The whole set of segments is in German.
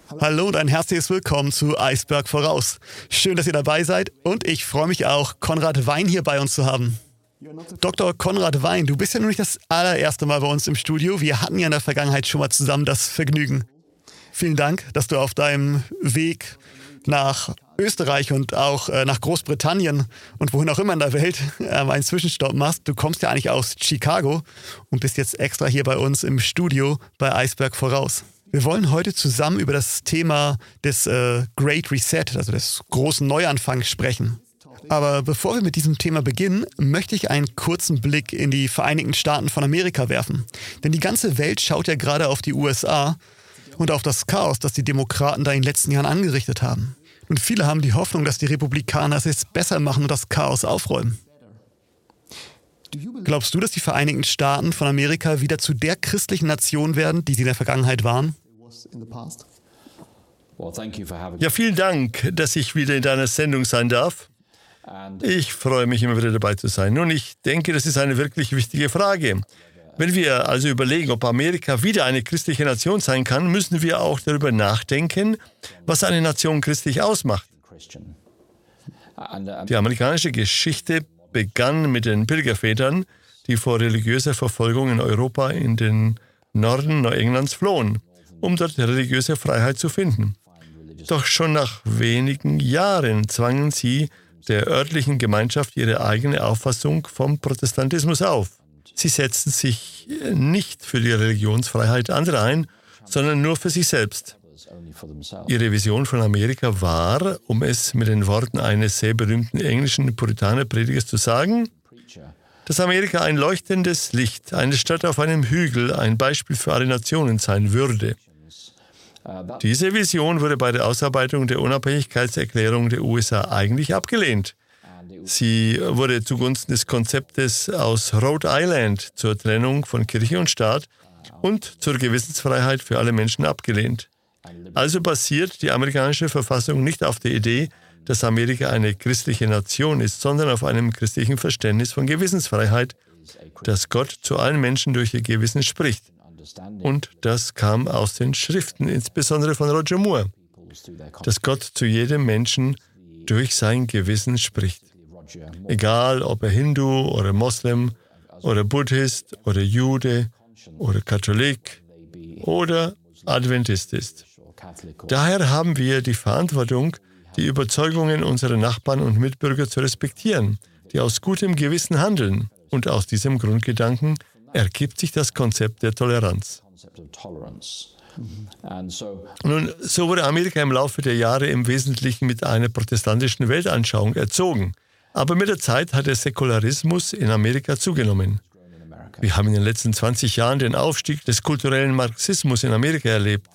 Hallo und ein herzliches Willkommen zu Eisberg voraus. Schön, dass ihr dabei seid und ich freue mich auch, Konrad Wein hier bei uns zu haben. Dr. Konrad Wein, du bist ja nun nicht das allererste Mal bei uns im Studio. Wir hatten ja in der Vergangenheit schon mal zusammen das Vergnügen. Vielen Dank, dass du auf deinem Weg nach Österreich und auch nach Großbritannien und wohin auch immer in der Welt einen Zwischenstopp machst. Du kommst ja eigentlich aus Chicago und bist jetzt extra hier bei uns im Studio bei Eisberg voraus. Wir wollen heute zusammen über das Thema des Great Reset, also des großen Neuanfangs, sprechen. Aber bevor wir mit diesem Thema beginnen, möchte ich einen kurzen Blick in die Vereinigten Staaten von Amerika werfen. Denn die ganze Welt schaut ja gerade auf die USA und auf das Chaos, das die Demokraten da in den letzten Jahren angerichtet haben. Und viele haben die Hoffnung, dass die Republikaner es jetzt besser machen und das Chaos aufräumen. Glaubst du, dass die Vereinigten Staaten von Amerika wieder zu der christlichen Nation werden, die sie in der Vergangenheit waren? Ja, vielen Dank, dass ich wieder in deiner Sendung sein darf. Ich freue mich, immer wieder dabei zu sein. Nun, ich denke, das ist eine wirklich wichtige Frage. Wenn wir also überlegen, ob Amerika wieder eine christliche Nation sein kann, müssen wir auch darüber nachdenken, was eine Nation christlich ausmacht. Die amerikanische Geschichte begann mit den Pilgervätern, die vor religiöser Verfolgung in Europa in den Norden Neuenglands flohen, um dort religiöse Freiheit zu finden. Doch schon nach wenigen Jahren zwangen sie der örtlichen Gemeinschaft ihre eigene Auffassung vom Protestantismus auf. Sie setzten sich nicht für die Religionsfreiheit anderer ein, sondern nur für sich selbst. Ihre Vision von Amerika war, um es mit den Worten eines sehr berühmten englischen Puritanerpredigers zu sagen, dass Amerika ein leuchtendes Licht, eine Stadt auf einem Hügel, ein Beispiel für alle Nationen sein würde. Diese Vision wurde bei der Ausarbeitung der Unabhängigkeitserklärung der USA eigentlich abgelehnt. Sie wurde zugunsten des Konzeptes aus Rhode Island zur Trennung von Kirche und Staat und zur Gewissensfreiheit für alle Menschen abgelehnt. Also basiert die amerikanische Verfassung nicht auf der Idee, dass Amerika eine christliche Nation ist, sondern auf einem christlichen Verständnis von Gewissensfreiheit, dass Gott zu allen Menschen durch ihr Gewissen spricht. Und das kam aus den Schriften, insbesondere von Roger Moore, dass Gott zu jedem Menschen durch sein Gewissen spricht. Egal, ob er Hindu oder Moslem oder Buddhist oder Jude oder Katholik oder Adventist ist. Daher haben wir die Verantwortung, die Überzeugungen unserer Nachbarn und Mitbürger zu respektieren, die aus gutem Gewissen handeln. Und aus diesem Grundgedanken ergibt sich das Konzept der Toleranz. Nun, so wurde Amerika im Laufe der Jahre im Wesentlichen mit einer protestantischen Weltanschauung erzogen. Aber mit der Zeit hat der Säkularismus in Amerika zugenommen. Wir haben in den letzten 20 Jahren den Aufstieg des kulturellen Marxismus in Amerika erlebt.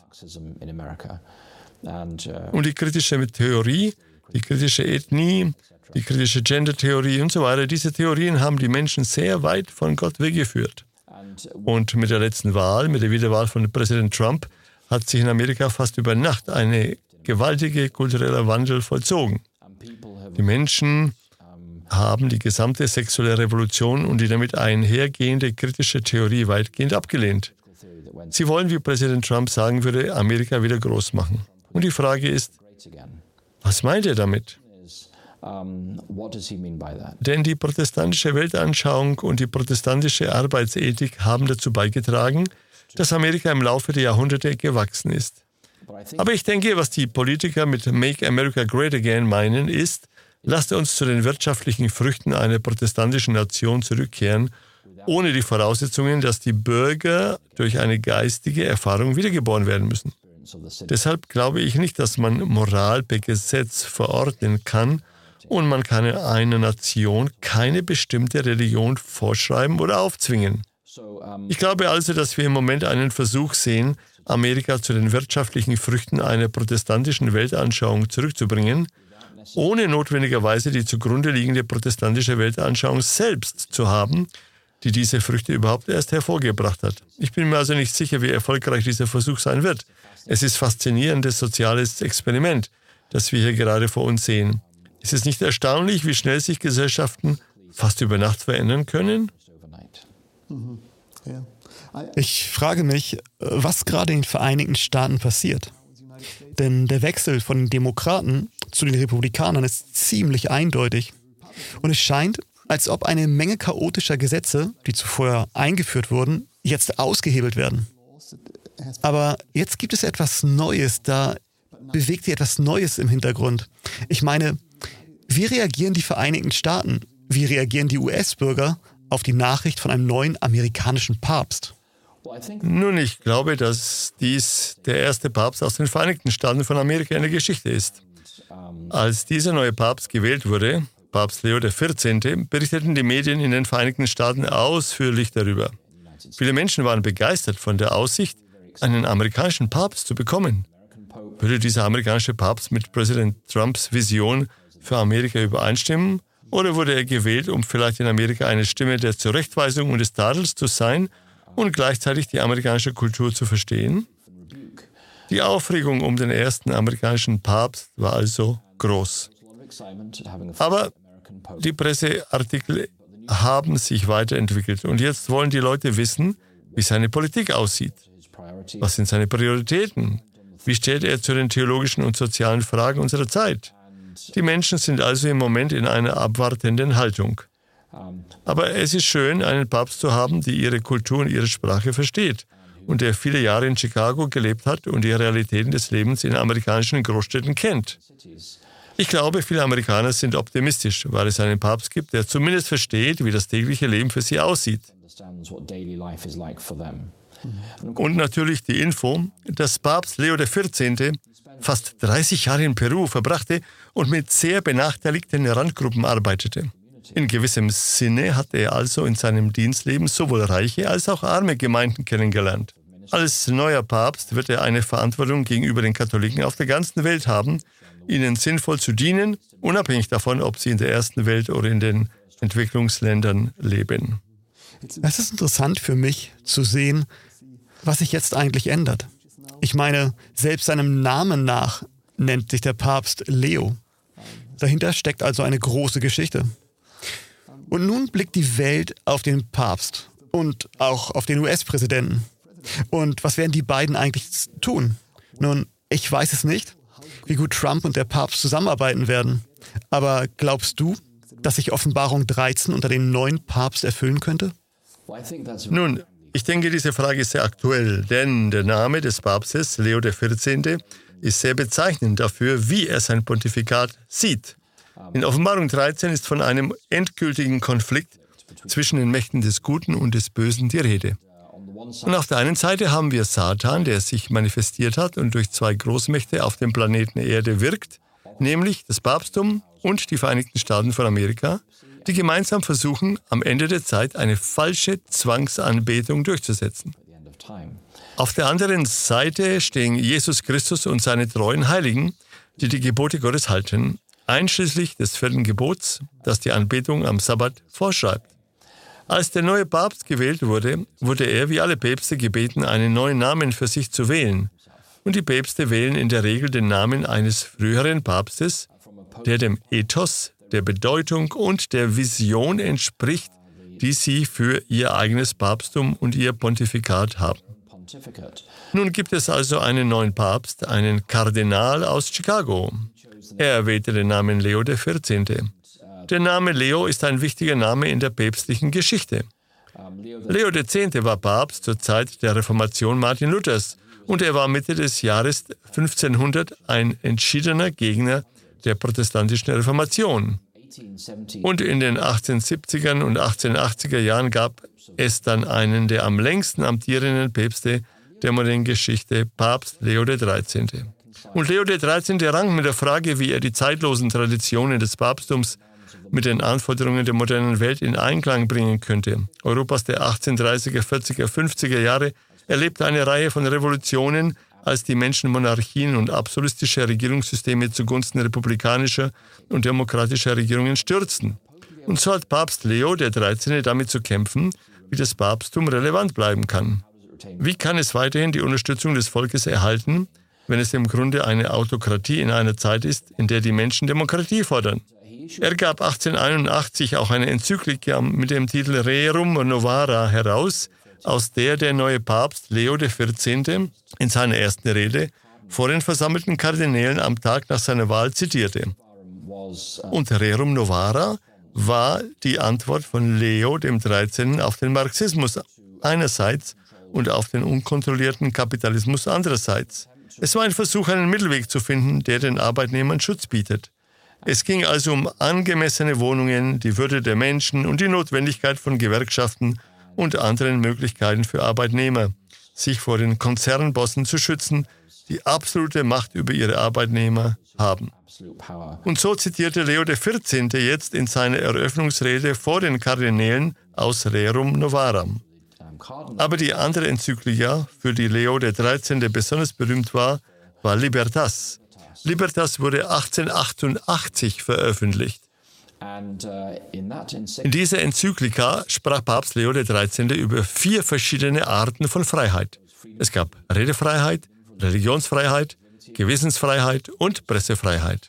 Und die kritische Theorie, die kritische Ethnie, die kritische Gender-Theorie und so weiter, diese Theorien haben die Menschen sehr weit von Gott weggeführt. Und mit der letzten Wahl, mit der Wiederwahl von Präsident Trump, hat sich in Amerika fast über Nacht ein gewaltiger kultureller Wandel vollzogen. Die Menschen haben die gesamte sexuelle Revolution und die damit einhergehende kritische Theorie weitgehend abgelehnt. Sie wollen, wie Präsident Trump sagen würde, Amerika wieder groß machen. Und die Frage ist, was meint er damit? Denn die protestantische Weltanschauung und die protestantische Arbeitsethik haben dazu beigetragen, dass Amerika im Laufe der Jahrhunderte gewachsen ist. Aber ich denke, was die Politiker mit Make America Great Again meinen, ist, lasst uns zu den wirtschaftlichen Früchten einer protestantischen Nation zurückkehren, ohne die Voraussetzungen, dass die Bürger durch eine geistige Erfahrung wiedergeboren werden müssen. Deshalb glaube ich nicht, dass man Moral per Gesetz verordnen kann und man kann einer Nation keine bestimmte Religion vorschreiben oder aufzwingen. Ich glaube also, dass wir im Moment einen Versuch sehen, Amerika zu den wirtschaftlichen Früchten einer protestantischen Weltanschauung zurückzubringen, ohne notwendigerweise die zugrunde liegende protestantische Weltanschauung selbst zu haben, die diese Früchte überhaupt erst hervorgebracht hat. Ich bin mir also nicht sicher, wie erfolgreich dieser Versuch sein wird. Es ist faszinierendes soziales Experiment, das wir hier gerade vor uns sehen. Ist es nicht erstaunlich, wie schnell sich Gesellschaften fast über Nacht verändern können? Ich frage mich, was gerade in den Vereinigten Staaten passiert. Denn der Wechsel von den Demokraten zu den Republikanern ist ziemlich eindeutig. Und es scheint, als ob eine Menge chaotischer Gesetze, die zuvor eingeführt wurden, jetzt ausgehebelt werden. Aber jetzt gibt es etwas Neues, da bewegt sich etwas Neues im Hintergrund. Ich meine, wie reagieren die Vereinigten Staaten, wie reagieren die US-Bürger auf die Nachricht von einem neuen amerikanischen Papst? Nun, ich glaube, dass dies der erste Papst aus den Vereinigten Staaten von Amerika in der Geschichte ist. Als dieser neue Papst gewählt wurde, Papst Leo XIV., berichteten die Medien in den Vereinigten Staaten ausführlich darüber. Viele Menschen waren begeistert von der Aussicht, einen amerikanischen Papst zu bekommen. Würde dieser amerikanische Papst mit Präsident Trumps Vision für Amerika übereinstimmen? Oder wurde er gewählt, um vielleicht in Amerika eine Stimme der Zurechtweisung und des Tadels zu sein und gleichzeitig die amerikanische Kultur zu verstehen? Die Aufregung um den ersten amerikanischen Papst war also groß. Aber die Presseartikel haben sich weiterentwickelt und jetzt wollen die Leute wissen, wie seine Politik aussieht. Was sind seine Prioritäten? Wie steht er zu den theologischen und sozialen Fragen unserer Zeit? Die Menschen sind also im Moment in einer abwartenden Haltung. Aber es ist schön, einen Papst zu haben, der ihre Kultur und ihre Sprache versteht und der viele Jahre in Chicago gelebt hat und die Realitäten des Lebens in amerikanischen Großstädten kennt. Ich glaube, viele Amerikaner sind optimistisch, weil es einen Papst gibt, der zumindest versteht, wie das tägliche Leben für sie aussieht. Und natürlich die Info, dass Papst Leo XIV. Fast 30 Jahre in Peru verbrachte und mit sehr benachteiligten Randgruppen arbeitete. In gewissem Sinne hat er also in seinem Dienstleben sowohl reiche als auch arme Gemeinden kennengelernt. Als neuer Papst wird er eine Verantwortung gegenüber den Katholiken auf der ganzen Welt haben, ihnen sinnvoll zu dienen, unabhängig davon, ob sie in der ersten Welt oder in den Entwicklungsländern leben. Es ist interessant für mich zu sehen, was sich jetzt eigentlich ändert. Ich meine, selbst seinem Namen nach nennt sich der Papst Leo. Dahinter steckt also eine große Geschichte. Und nun blickt die Welt auf den Papst und auch auf den US-Präsidenten. Und was werden die beiden eigentlich tun? Nun, ich weiß es nicht, wie gut Trump und der Papst zusammenarbeiten werden. Aber glaubst du, dass sich Offenbarung 13 unter den neuen Papst erfüllen könnte? Nun, ich denke, diese Frage ist sehr aktuell, denn der Name des Papstes, Leo XIV., ist sehr bezeichnend dafür, wie er sein Pontifikat sieht. In Offenbarung 13 ist von einem endgültigen Konflikt zwischen den Mächten des Guten und des Bösen die Rede. Und auf der einen Seite haben wir Satan, der sich manifestiert hat und durch zwei Großmächte auf dem Planeten Erde wirkt, nämlich das Papsttum und die Vereinigten Staaten von Amerika, die gemeinsam versuchen, am Ende der Zeit eine falsche Zwangsanbetung durchzusetzen. Auf der anderen Seite stehen Jesus Christus und seine treuen Heiligen, die die Gebote Gottes halten, einschließlich des 4. Gebots, das die Anbetung am Sabbat vorschreibt. Als der neue Papst gewählt wurde, wurde er wie alle Päpste gebeten, einen neuen Namen für sich zu wählen. Und die Päpste wählen in der Regel den Namen eines früheren Papstes, der dem Ethos, der Bedeutung und der Vision entspricht, die sie für ihr eigenes Papsttum und ihr Pontifikat haben. Nun gibt es also einen neuen Papst, einen Kardinal aus Chicago. Er erwählte den Namen Leo XIV. Der Name Leo ist ein wichtiger Name in der päpstlichen Geschichte. Leo X. war Papst zur Zeit der Reformation Martin Luthers und er war Mitte des Jahres 1500 ein entschiedener Gegner der protestantischen Reformation. Und in den 1870er und 1880er Jahren gab es dann einen der am längsten amtierenden Päpste der modernen Geschichte, Papst Leo XIII. Und Leo XIII. Rang mit der Frage, wie er die zeitlosen Traditionen des Papsttums mit den Anforderungen der modernen Welt in Einklang bringen könnte. Europas der 1830er, 40er, 50er Jahre erlebte eine Reihe von Revolutionen, als die Menschen Monarchien und absolutische Regierungssysteme zugunsten republikanischer und demokratischer Regierungen stürzten. Und so hat Papst Leo XIII. Damit zu kämpfen, wie das Papsttum relevant bleiben kann. Wie kann es weiterhin die Unterstützung des Volkes erhalten, wenn es im Grunde eine Autokratie in einer Zeit ist, in der die Menschen Demokratie fordern? Er gab 1881 auch eine Enzyklika mit dem Titel Rerum Novara heraus, aus der neue Papst Leo XIV. In seiner ersten Rede vor den versammelten Kardinälen am Tag nach seiner Wahl zitierte. Und Rerum Novara war die Antwort von Leo XIII. Auf den Marxismus einerseits und auf den unkontrollierten Kapitalismus andererseits. Es war ein Versuch, einen Mittelweg zu finden, der den Arbeitnehmern Schutz bietet. Es ging also um angemessene Wohnungen, die Würde der Menschen und die Notwendigkeit von Gewerkschaften und anderen Möglichkeiten für Arbeitnehmer, sich vor den Konzernbossen zu schützen, die absolute Macht über ihre Arbeitnehmer haben. Und so zitierte Leo XIV. Jetzt in seiner Eröffnungsrede vor den Kardinälen aus Rerum Novaram. Aber die andere Enzyklika, für die Leo XIII. Besonders berühmt war, war Libertas. Libertas wurde 1888 veröffentlicht. In dieser Enzyklika sprach Papst Leo XIII. Über 4 verschiedene Arten von Freiheit. Es gab Redefreiheit, Religionsfreiheit, Gewissensfreiheit und Pressefreiheit.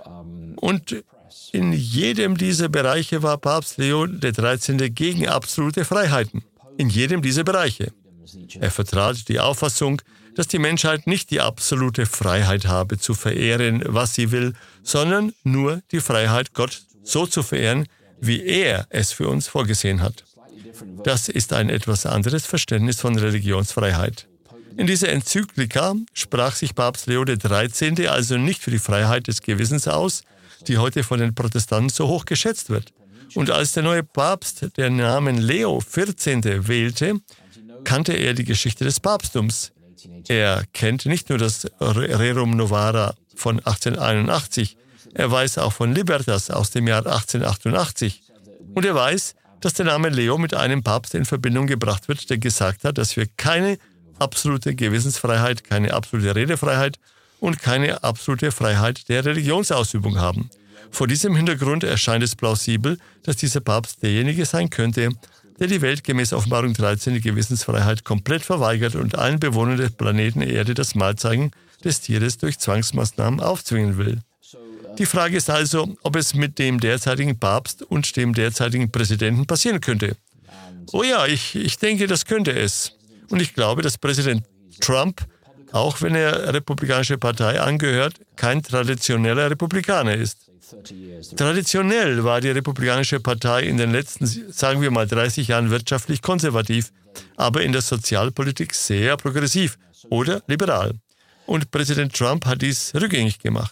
Und in jedem dieser Bereiche war Papst Leo XIII. Gegen absolute Freiheiten. In jedem dieser Bereiche. Er vertrat die Auffassung, dass die Menschheit nicht die absolute Freiheit habe, zu verehren, was sie will, sondern nur die Freiheit, Gott so zu verehren, wie er es für uns vorgesehen hat. Das ist ein etwas anderes Verständnis von Religionsfreiheit. In dieser Enzyklika sprach sich Papst Leo XIII. Also nicht für die Freiheit des Gewissens aus, die heute von den Protestanten so hoch geschätzt wird. Und als der neue Papst den Namen Leo XIV. Wählte, kannte er die Geschichte des Papsttums. Er kennt nicht nur das Rerum Novara von 1881, er weiß auch von Libertas aus dem Jahr 1888. Und er weiß, dass der Name Leo mit einem Papst in Verbindung gebracht wird, der gesagt hat, dass wir keine absolute Gewissensfreiheit, keine absolute Redefreiheit und keine absolute Freiheit der Religionsausübung haben. Vor diesem Hintergrund erscheint es plausibel, dass dieser Papst derjenige sein könnte, der die Welt gemäß Offenbarung 13 die Gewissensfreiheit komplett verweigert und allen Bewohnern des Planeten Erde das Malzeichen des Tieres durch Zwangsmaßnahmen aufzwingen will. Die Frage ist also, ob es mit dem derzeitigen Papst und dem derzeitigen Präsidenten passieren könnte. Oh ja, ich denke, das könnte es. Und ich glaube, dass Präsident Trump, auch wenn er Republikanische Partei angehört, kein traditioneller Republikaner ist. Traditionell war die Republikanische Partei in den letzten, sagen wir mal, 30 Jahren wirtschaftlich konservativ, aber in der Sozialpolitik sehr progressiv oder liberal. Und Präsident Trump hat dies rückgängig gemacht.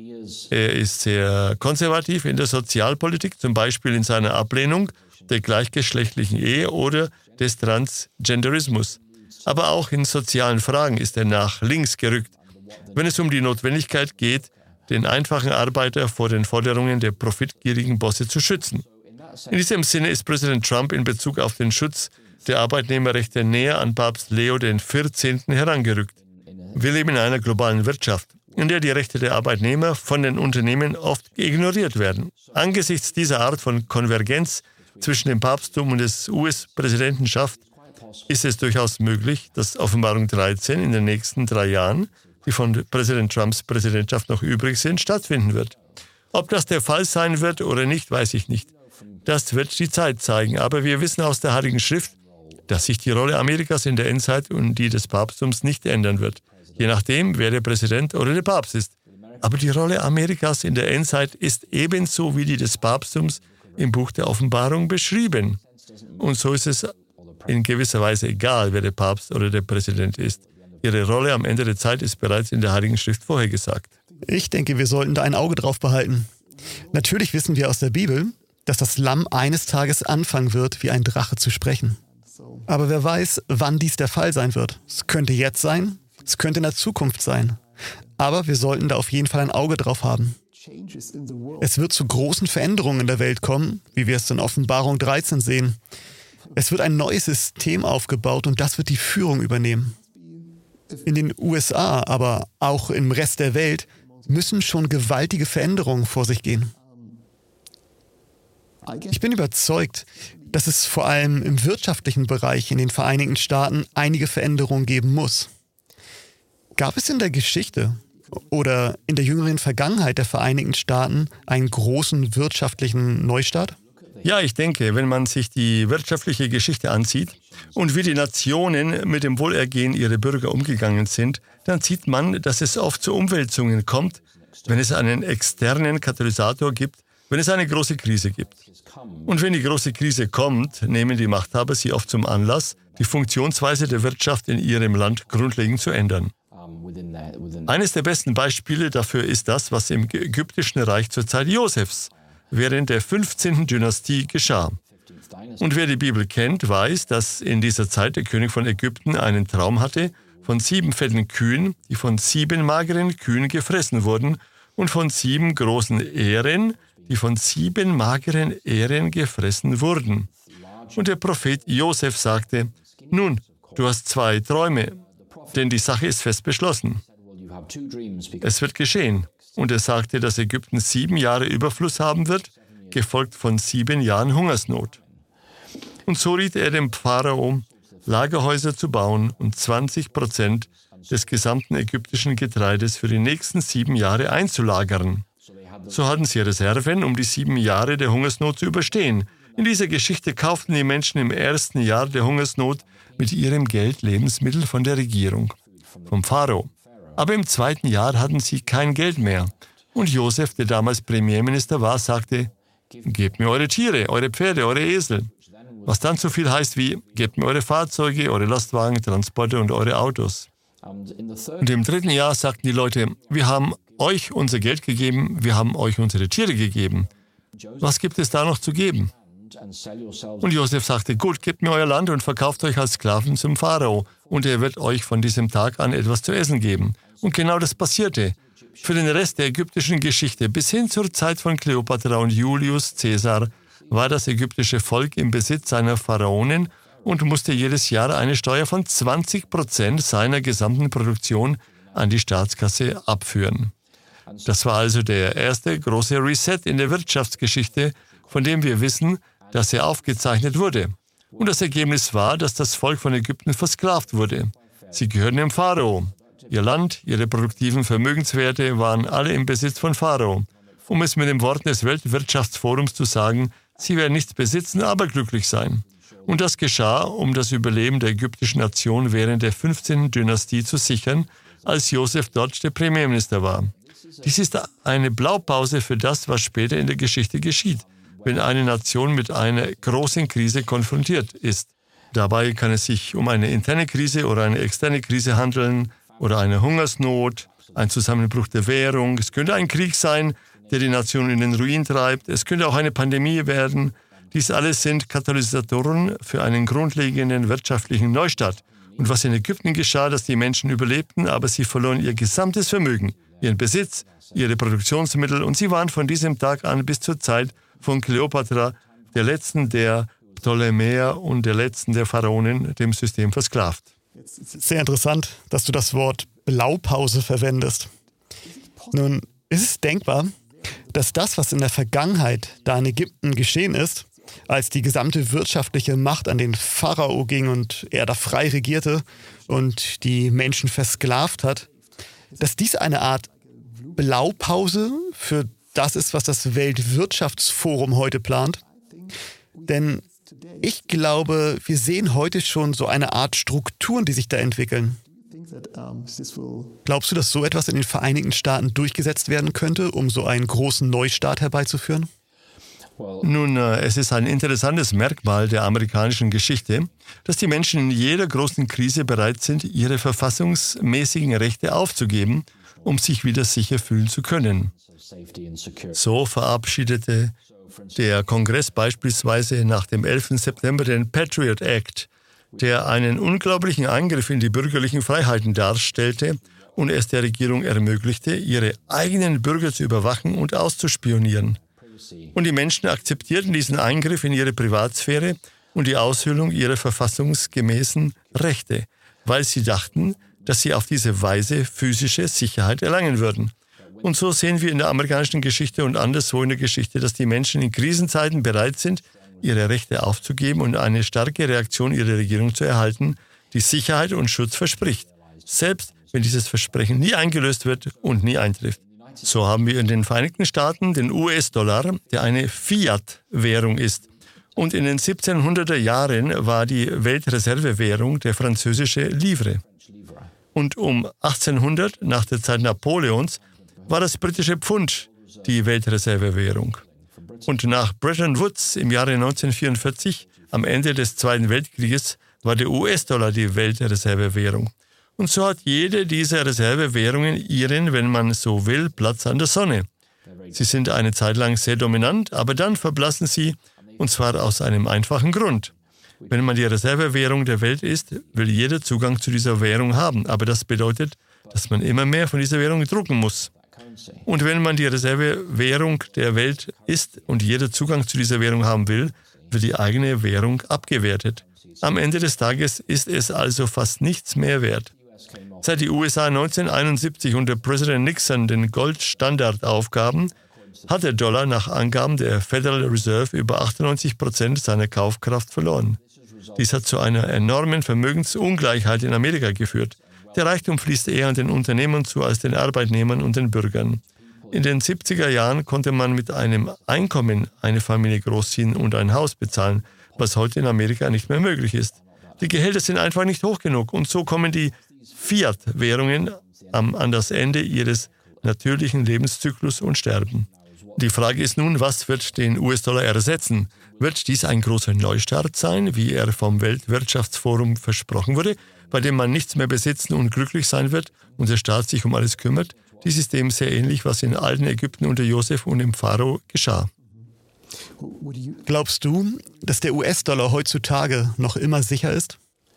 Er ist sehr konservativ in der Sozialpolitik, zum Beispiel in seiner Ablehnung der gleichgeschlechtlichen Ehe oder des Transgenderismus. Aber auch in sozialen Fragen ist er nach links gerückt, wenn es um die Notwendigkeit geht, den einfachen Arbeiter vor den Forderungen der profitgierigen Bosse zu schützen. In diesem Sinne ist Präsident Trump in Bezug auf den Schutz der Arbeitnehmerrechte näher an Papst Leo XIV. Herangerückt. Wir leben in einer globalen Wirtschaft, in der die Rechte der Arbeitnehmer von den Unternehmen oft ignoriert werden. Angesichts dieser Art von Konvergenz zwischen dem Papsttum und der US-Präsidentenschaft ist es durchaus möglich, dass Offenbarung 13 in den nächsten 3 Jahren, die von Präsident Trumps Präsidentschaft noch übrig sind, stattfinden wird. Ob das der Fall sein wird oder nicht, weiß ich nicht. Das wird die Zeit zeigen. Aber wir wissen aus der Heiligen Schrift, dass sich die Rolle Amerikas in der Endzeit und die des Papsttums nicht ändern wird. Je nachdem, wer der Präsident oder der Papst ist. Aber die Rolle Amerikas in der Endzeit ist ebenso wie die des Papsttums im Buch der Offenbarung beschrieben. Und so ist es in gewisser Weise egal, wer der Papst oder der Präsident ist. Ihre Rolle am Ende der Zeit ist bereits in der Heiligen Schrift vorhergesagt. Ich denke, wir sollten da ein Auge drauf behalten. Natürlich wissen wir aus der Bibel, dass das Lamm eines Tages anfangen wird, wie ein Drache zu sprechen. Aber wer weiß, wann dies der Fall sein wird. Es könnte jetzt sein, es könnte in der Zukunft sein. Aber wir sollten da auf jeden Fall ein Auge drauf haben. Es wird zu großen Veränderungen in der Welt kommen, wie wir es in Offenbarung 13 sehen. Es wird ein neues System aufgebaut und das wird die Führung übernehmen. In den USA, aber auch im Rest der Welt, müssen schon gewaltige Veränderungen vor sich gehen. Ich bin überzeugt, dass es vor allem im wirtschaftlichen Bereich in den Vereinigten Staaten einige Veränderungen geben muss. Gab es in der Geschichte oder in der jüngeren Vergangenheit der Vereinigten Staaten einen großen wirtschaftlichen Neustart? Ja, ich denke, wenn man sich die wirtschaftliche Geschichte ansieht und wie die Nationen mit dem Wohlergehen ihrer Bürger umgegangen sind, dann sieht man, dass es oft zu Umwälzungen kommt, wenn es einen externen Katalysator gibt, wenn es eine große Krise gibt. Und wenn die große Krise kommt, nehmen die Machthaber sie oft zum Anlass, die Funktionsweise der Wirtschaft in ihrem Land grundlegend zu ändern. Eines der besten Beispiele dafür ist das, was im ägyptischen Reich zur Zeit Josefs während der 15. Dynastie geschah. Und wer die Bibel kennt, weiß, dass in dieser Zeit der König von Ägypten einen Traum hatte von 7 fetten Kühen, die von 7 mageren Kühen gefressen wurden, und von 7 großen Ähren, die von 7 mageren Ähren gefressen wurden. Und der Prophet Josef sagte: Nun, du hast 2 Träume, denn die Sache ist fest beschlossen. Es wird geschehen. Und er sagte, dass Ägypten 7 Jahre Überfluss haben wird, gefolgt von 7 Jahren Hungersnot. Und so riet er dem Pharao, Lagerhäuser zu bauen und 20% des gesamten ägyptischen Getreides für die nächsten 7 Jahre einzulagern. So hatten sie Reserven, um die 7 Jahre der Hungersnot zu überstehen. In dieser Geschichte kauften die Menschen im ersten Jahr der Hungersnot mit ihrem Geld Lebensmittel von der Regierung, vom Pharao. Aber im 2. Jahr hatten sie kein Geld mehr. Und Josef, der damals Premierminister war, sagte: Gebt mir eure Tiere, eure Pferde, eure Esel. Was dann so viel heißt wie: Gebt mir eure Fahrzeuge, eure Lastwagen, Transporte und eure Autos. Und im 3. Jahr sagten die Leute: Wir haben euch unser Geld gegeben, wir haben euch unsere Tiere gegeben. Was gibt es da noch zu geben? Und Josef sagte: Gut, gebt mir euer Land und verkauft euch als Sklaven zum Pharao, und er wird euch von diesem Tag an etwas zu essen geben. Und genau das passierte. Für den Rest der ägyptischen Geschichte bis hin zur Zeit von Kleopatra und Julius Caesar war das ägyptische Volk im Besitz seiner Pharaonen und musste jedes Jahr eine Steuer von 20% seiner gesamten Produktion an die Staatskasse abführen. Das war also der erste große Reset in der Wirtschaftsgeschichte, von dem wir wissen, dass er aufgezeichnet wurde. Und das Ergebnis war, dass das Volk von Ägypten versklavt wurde. Sie gehörten dem Pharao. Ihr Land, ihre produktiven Vermögenswerte waren alle im Besitz von Pharao. Um es mit den Worten des Weltwirtschaftsforums zu sagen: Sie werden nichts besitzen, aber glücklich sein. Und das geschah, um das Überleben der ägyptischen Nation während der 15. Dynastie zu sichern, als Josef dort der Premierminister war. Dies ist eine Blaupause für das, was später in der Geschichte geschieht, wenn eine Nation mit einer großen Krise konfrontiert ist. Dabei kann es sich um eine interne Krise oder eine externe Krise handeln oder eine Hungersnot, ein Zusammenbruch der Währung. Es könnte ein Krieg sein, der die Nation in den Ruin treibt. Es könnte auch eine Pandemie werden. Dies alles sind Katalysatoren für einen grundlegenden wirtschaftlichen Neustart. Und was in Ägypten geschah, dass die Menschen überlebten, aber sie verloren ihr gesamtes Vermögen, ihren Besitz, ihre Produktionsmittel, und sie waren von diesem Tag an bis zur Zeit von Kleopatra, der letzten der Ptolemäer und der letzten der Pharaonen, dem System versklavt. Sehr interessant, dass du das Wort Blaupause verwendest. Nun, ist es denkbar, dass das, was in der Vergangenheit da in Ägypten geschehen ist, als die gesamte wirtschaftliche Macht an den Pharao ging und er da frei regierte und die Menschen versklavt hat, dass dies eine Art Blaupause für das ist, was das Weltwirtschaftsforum heute plant? Denn ich glaube, wir sehen heute schon so eine Art Strukturen, die sich da entwickeln. Glaubst du, dass so etwas in den Vereinigten Staaten durchgesetzt werden könnte, um so einen großen Neustart herbeizuführen? Nun, es ist ein interessantes Merkmal der amerikanischen Geschichte, dass die Menschen in jeder großen Krise bereit sind, ihre verfassungsmäßigen Rechte aufzugeben, um sich wieder sicher fühlen zu können. So verabschiedete der Kongress beispielsweise nach dem 11. September den Patriot Act, der einen unglaublichen Eingriff in die bürgerlichen Freiheiten darstellte und es der Regierung ermöglichte, ihre eigenen Bürger zu überwachen und auszuspionieren. Und die Menschen akzeptierten diesen Eingriff in ihre Privatsphäre und die Aushöhlung ihrer verfassungsgemäßen Rechte, weil sie dachten, dass sie auf diese Weise physische Sicherheit erlangen würden. Und so sehen wir in der amerikanischen Geschichte und anderswo in der Geschichte, dass die Menschen in Krisenzeiten bereit sind, ihre Rechte aufzugeben und eine starke Reaktion ihrer Regierung zu erhalten, die Sicherheit und Schutz verspricht, selbst wenn dieses Versprechen nie eingelöst wird und nie eintrifft. So haben wir in den Vereinigten Staaten den US-Dollar, der eine Fiat-Währung ist. Und in den 1700er Jahren war die Weltreservewährung der französische Livre. Und um 1800, nach der Zeit Napoleons, war das britische Pfund die Weltreservewährung. Und nach Bretton Woods im Jahre 1944, am Ende des Zweiten Weltkrieges, war der US-Dollar die Weltreservewährung. Und so hat jede dieser Reservewährungen ihren, wenn man so will, Platz an der Sonne. Sie sind eine Zeit lang sehr dominant, aber dann verblassen sie, und zwar aus einem einfachen Grund. Wenn man die Reservewährung der Welt ist, will jeder Zugang zu dieser Währung haben, aber das bedeutet, dass man immer mehr von dieser Währung drucken muss. Und wenn man die Reservewährung der Welt ist und jeder Zugang zu dieser Währung haben will, wird die eigene Währung abgewertet. Am Ende des Tages ist es also fast nichts mehr wert. Seit die USA 1971 unter Präsident Nixon den Goldstandard aufgaben, hat der Dollar nach Angaben der Federal Reserve über 98% seiner Kaufkraft verloren. Dies hat zu einer enormen Vermögensungleichheit in Amerika geführt. Der Reichtum fließt eher an den Unternehmern zu als den Arbeitnehmern und den Bürgern. In den 70er Jahren konnte man mit einem Einkommen eine Familie großziehen und ein Haus bezahlen, was heute in Amerika nicht mehr möglich ist. Die Gehälter sind einfach nicht hoch genug und so kommen die Fiat-Währungen an das Ende ihres natürlichen Lebenszyklus und sterben. Die Frage ist nun, was wird den US-Dollar ersetzen? Wird dies ein großer Neustart sein, wie er vom Weltwirtschaftsforum versprochen wurde, bei dem man nichts mehr besitzen und glücklich sein wird und der Staat sich um alles kümmert? Dies ist dem sehr ähnlich, was in alten Ägypten unter Josef und dem Pharao geschah. Glaubst du, dass der US-Dollar heutzutage noch immer sicher ist?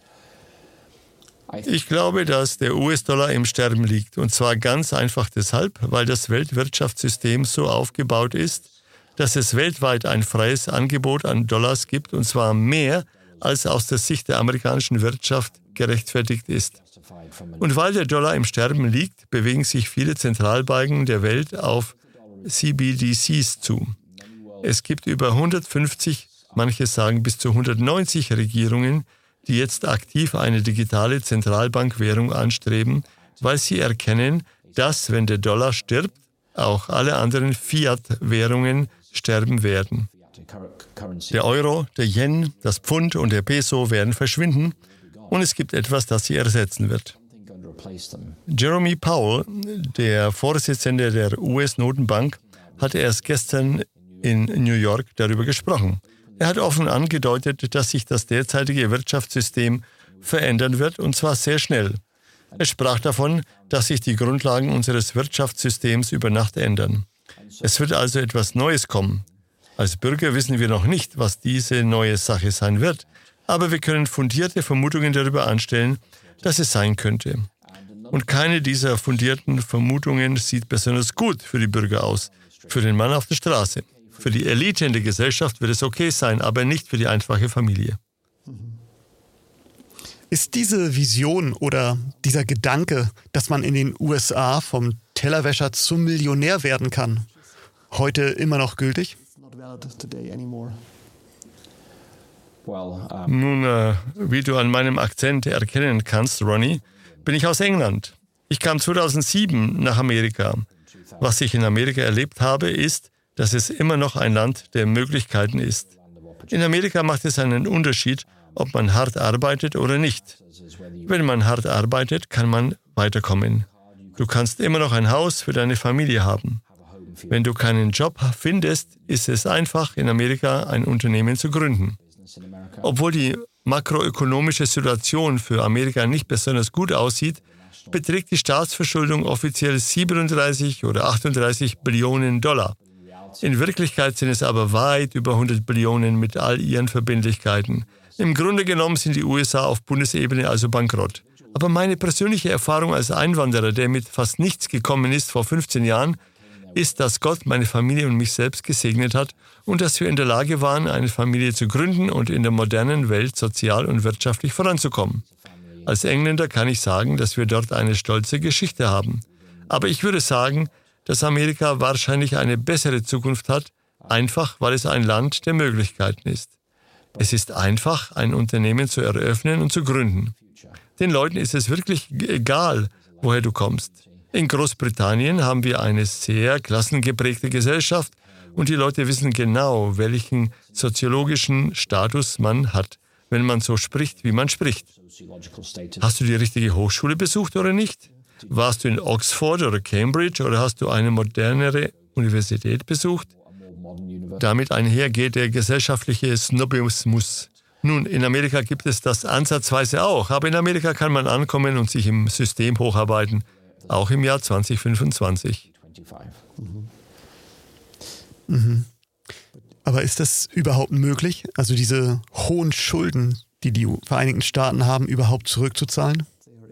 Ich glaube, dass der US-Dollar im Sterben liegt. Und zwar ganz einfach deshalb, weil das Weltwirtschaftssystem so aufgebaut ist, dass es weltweit ein freies Angebot an Dollars gibt, und zwar mehr, als aus der Sicht der amerikanischen Wirtschaft gerechtfertigt ist. Und weil der Dollar im Sterben liegt, bewegen sich viele Zentralbanken der Welt auf CBDCs zu. Es gibt über 150, manche sagen bis zu 190 Regierungen, die jetzt aktiv eine digitale Zentralbankwährung anstreben, weil sie erkennen, dass, wenn der Dollar stirbt, auch alle anderen Fiat-Währungen sterben werden. Der Euro, der Yen, das Pfund und der Peso werden verschwinden und es gibt etwas, das sie ersetzen wird. Jerome Powell, der Vorsitzende der US-Notenbank, hatte erst gestern in New York darüber gesprochen. Er hat offen angedeutet, dass sich das derzeitige Wirtschaftssystem verändern wird, und zwar sehr schnell. Er sprach davon, dass sich die Grundlagen unseres Wirtschaftssystems über Nacht ändern. Es wird also etwas Neues kommen. Als Bürger wissen wir noch nicht, was diese neue Sache sein wird, aber wir können fundierte Vermutungen darüber anstellen, dass es sein könnte. Und keine dieser fundierten Vermutungen sieht besonders gut für die Bürger aus, für den Mann auf der Straße. Für die Elite in der Gesellschaft wird es okay sein, aber nicht für die einfache Familie. Ist diese Vision oder dieser Gedanke, dass man in den USA vom Tellerwäscher zum Millionär werden kann, heute immer noch gültig? Nun, wie du an meinem Akzent erkennen kannst, Ronnie, bin ich aus England. Ich kam 2007 nach Amerika. Was ich in Amerika erlebt habe, ist, dass es immer noch ein Land der Möglichkeiten ist. In Amerika macht es einen Unterschied, ob man hart arbeitet oder nicht. Wenn man hart arbeitet, kann man weiterkommen. Du kannst immer noch ein Haus für deine Familie haben. Wenn du keinen Job findest, ist es einfach, in Amerika ein Unternehmen zu gründen. Obwohl die makroökonomische Situation für Amerika nicht besonders gut aussieht, beträgt die Staatsverschuldung offiziell 37 oder 38 Billionen Dollar. In Wirklichkeit sind es aber weit über 100 Billionen mit all ihren Verbindlichkeiten. Im Grunde genommen sind die USA auf Bundesebene also bankrott. Aber meine persönliche Erfahrung als Einwanderer, der mit fast nichts gekommen ist vor 15 Jahren, ist, dass Gott meine Familie und mich selbst gesegnet hat und dass wir in der Lage waren, eine Familie zu gründen und in der modernen Welt sozial und wirtschaftlich voranzukommen. Als Engländer kann ich sagen, dass wir dort eine stolze Geschichte haben. Aber ich würde sagen, dass Amerika wahrscheinlich eine bessere Zukunft hat, einfach weil es ein Land der Möglichkeiten ist. Es ist einfach, ein Unternehmen zu eröffnen und zu gründen. Den Leuten ist es wirklich egal, woher du kommst. In Großbritannien haben wir eine sehr klassengeprägte Gesellschaft, Und die Leute wissen genau, welchen soziologischen Status man hat, wenn man so spricht, wie man spricht. Hast du die richtige Hochschule besucht oder nicht? Warst du in Oxford oder Cambridge oder hast du eine modernere Universität besucht? Damit einhergeht der gesellschaftliche Snobismus. Nun, in Amerika gibt es das ansatzweise auch, aber in Amerika kann man ankommen und sich im System hocharbeiten, auch im Jahr 2025. Aber ist das überhaupt möglich, also diese hohen Schulden, die die Vereinigten Staaten haben, überhaupt zurückzuzahlen?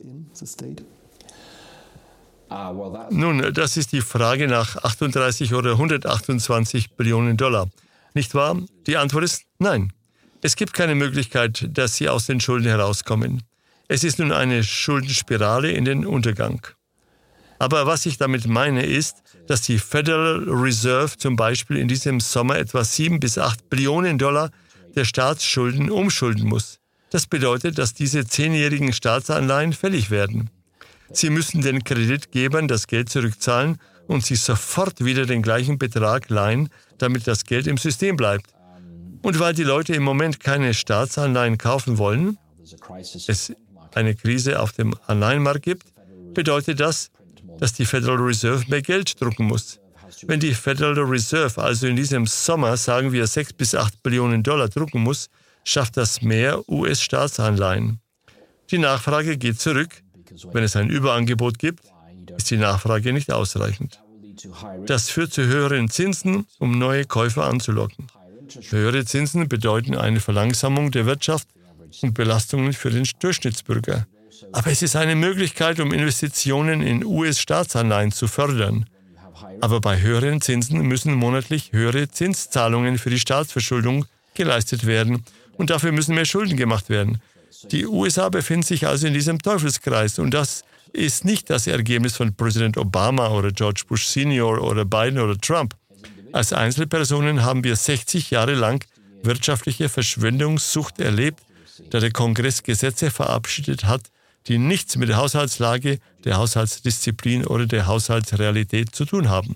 Nun, das ist die Frage nach 38 oder 128 Billionen Dollar. Nicht wahr? Die Antwort ist nein. Es gibt keine Möglichkeit, dass sie aus den Schulden herauskommen. Es ist nun eine Schuldenspirale in den Untergang. Aber was ich damit meine ist, dass die Federal Reserve zum Beispiel in diesem Sommer etwa 7 bis 8 Billionen Dollar der Staatsschulden umschulden muss. Das bedeutet, dass diese 10-jährigen Staatsanleihen fällig werden. Sie müssen den Kreditgebern das Geld zurückzahlen und sie sofort wieder den gleichen Betrag leihen, damit das Geld im System bleibt. Und weil die Leute im Moment keine Staatsanleihen kaufen wollen, es eine Krise auf dem Anleihenmarkt gibt, bedeutet das, dass die Federal Reserve mehr Geld drucken muss. Wenn die Federal Reserve also in diesem Sommer, sagen wir, 6 bis 8 Billionen Dollar drucken muss, schafft das mehr US-Staatsanleihen. Die Nachfrage geht zurück. Wenn es ein Überangebot gibt, ist die Nachfrage nicht ausreichend. Das führt zu höheren Zinsen, um neue Käufer anzulocken. Höhere Zinsen bedeuten eine Verlangsamung der Wirtschaft und Belastungen für den Durchschnittsbürger. Aber es ist eine Möglichkeit, um Investitionen in US-Staatsanleihen zu fördern. Aber bei höheren Zinsen müssen monatlich höhere Zinszahlungen für die Staatsverschuldung geleistet werden und dafür müssen mehr Schulden gemacht werden. Die USA befinden sich also in diesem Teufelskreis und das ist nicht das Ergebnis von Präsident Obama oder George Bush Senior oder Biden oder Trump. Als Einzelpersonen haben wir 60 Jahre lang wirtschaftliche Verschwendungssucht erlebt, da der Kongress Gesetze verabschiedet hat, die nichts mit der Haushaltslage, der Haushaltsdisziplin oder der Haushaltsrealität zu tun haben.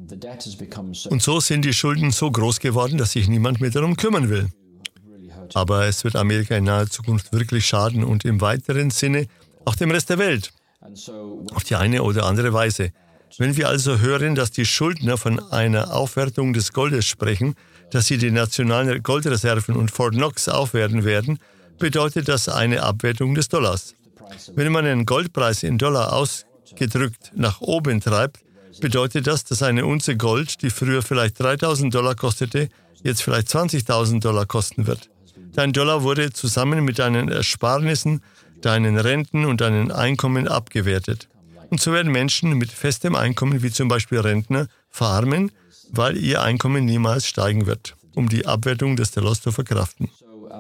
Und so sind die Schulden so groß geworden, dass sich niemand mehr darum kümmern will. Aber es wird Amerika in naher Zukunft wirklich schaden und im weiteren Sinne auch dem Rest der Welt. Auf die eine oder andere Weise. Wenn wir also hören, dass die Schuldner von einer Aufwertung des Goldes sprechen, dass sie die nationalen Goldreserven und Fort Knox aufwerten werden, bedeutet das eine Abwertung des Dollars. Wenn man den Goldpreis in Dollar ausgedrückt nach oben treibt, bedeutet das, dass eine Unze Gold, die früher vielleicht 3.000 Dollar kostete, jetzt vielleicht 20.000 Dollar kosten wird. Dein Dollar wurde zusammen mit deinen Ersparnissen, deinen Renten und deinen Einkommen abgewertet. Und so werden Menschen mit festem Einkommen, wie zum Beispiel Rentner, verarmen, weil ihr Einkommen niemals steigen wird, um die Abwertung des Dollars zu verkraften.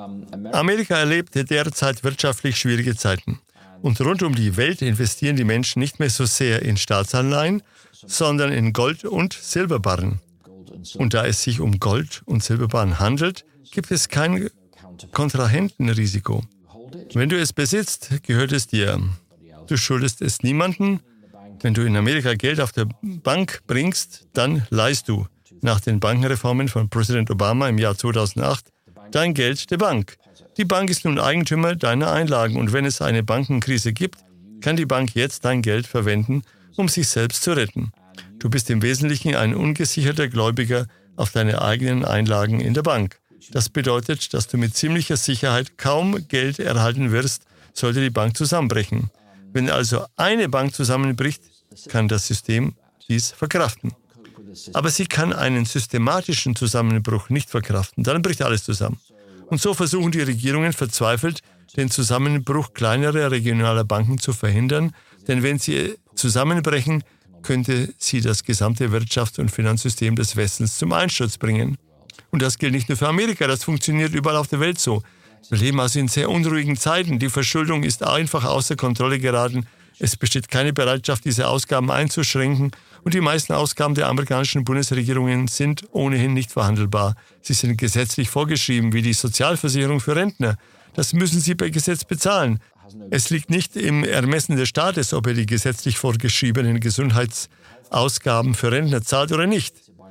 Amerika erlebt derzeit wirtschaftlich schwierige Zeiten. Und rund um die Welt investieren die Menschen nicht mehr so sehr in Staatsanleihen, sondern in Gold- und Silberbarren. Und da es sich um Gold- und Silberbarren handelt, gibt es kein Kontrahentenrisiko. Wenn du es besitzt, gehört es dir. Du schuldest es niemandem. Wenn du in Amerika Geld auf der Bank bringst, dann leihst du, nach den Bankenreformen von Präsident Obama im Jahr 2008, dein Geld der Bank. Die Bank ist nun Eigentümer deiner Einlagen und wenn es eine Bankenkrise gibt, kann die Bank jetzt dein Geld verwenden, um sich selbst zu retten. Du bist im Wesentlichen ein ungesicherter Gläubiger auf deine eigenen Einlagen in der Bank. Das bedeutet, dass du mit ziemlicher Sicherheit kaum Geld erhalten wirst, sollte die Bank zusammenbrechen. Wenn also eine Bank zusammenbricht, kann das System dies verkraften. Aber sie kann einen systematischen Zusammenbruch nicht verkraften. Dann bricht alles zusammen. Und so versuchen die Regierungen verzweifelt, den Zusammenbruch kleinerer regionaler Banken zu verhindern, denn wenn sie zusammenbrechen, könnte sie das gesamte Wirtschafts- und Finanzsystem des Westens zum Einsturz bringen. Und das gilt nicht nur für Amerika, das funktioniert überall auf der Welt so. Wir leben also in sehr unruhigen Zeiten. Die Verschuldung ist einfach außer Kontrolle geraten. Es besteht keine Bereitschaft, diese Ausgaben einzuschränken. Und die meisten Ausgaben der amerikanischen Bundesregierungen sind ohnehin nicht verhandelbar. Sie sind gesetzlich vorgeschrieben, wie die Sozialversicherung für Rentner. Das müssen sie per Gesetz bezahlen. Es liegt nicht im Ermessen des Staates, ob er die gesetzlich vorgeschriebenen Gesundheitsausgaben für Rentner zahlt oder nicht.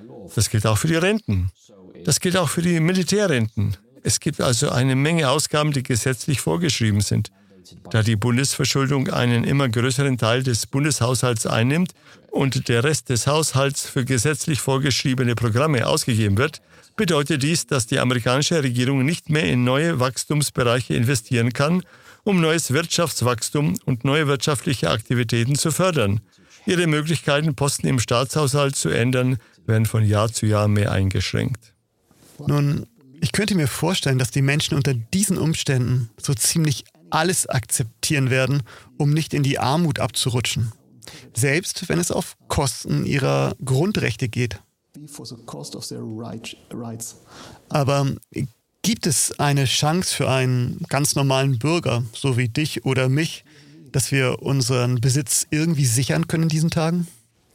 Das gilt auch für die Renten. Das gilt auch für die Militärrenten. Es gibt also eine Menge Ausgaben, die gesetzlich vorgeschrieben sind. Da die Bundesverschuldung einen immer größeren Teil des Bundeshaushalts einnimmt und der Rest des Haushalts für gesetzlich vorgeschriebene Programme ausgegeben wird, bedeutet dies, dass die amerikanische Regierung nicht mehr in neue Wachstumsbereiche investieren kann, um neues Wirtschaftswachstum und neue wirtschaftliche Aktivitäten zu fördern. Ihre Möglichkeiten, Posten im Staatshaushalt zu ändern, werden von Jahr zu Jahr mehr eingeschränkt. Nun, ich könnte mir vorstellen, dass die Menschen unter diesen Umständen so ziemlich alles akzeptieren werden, um nicht in die Armut abzurutschen. Selbst wenn es auf Kosten ihrer Grundrechte geht. Aber gibt es eine Chance für einen ganz normalen Bürger, so wie dich oder mich, dass wir unseren Besitz irgendwie sichern können in diesen Tagen?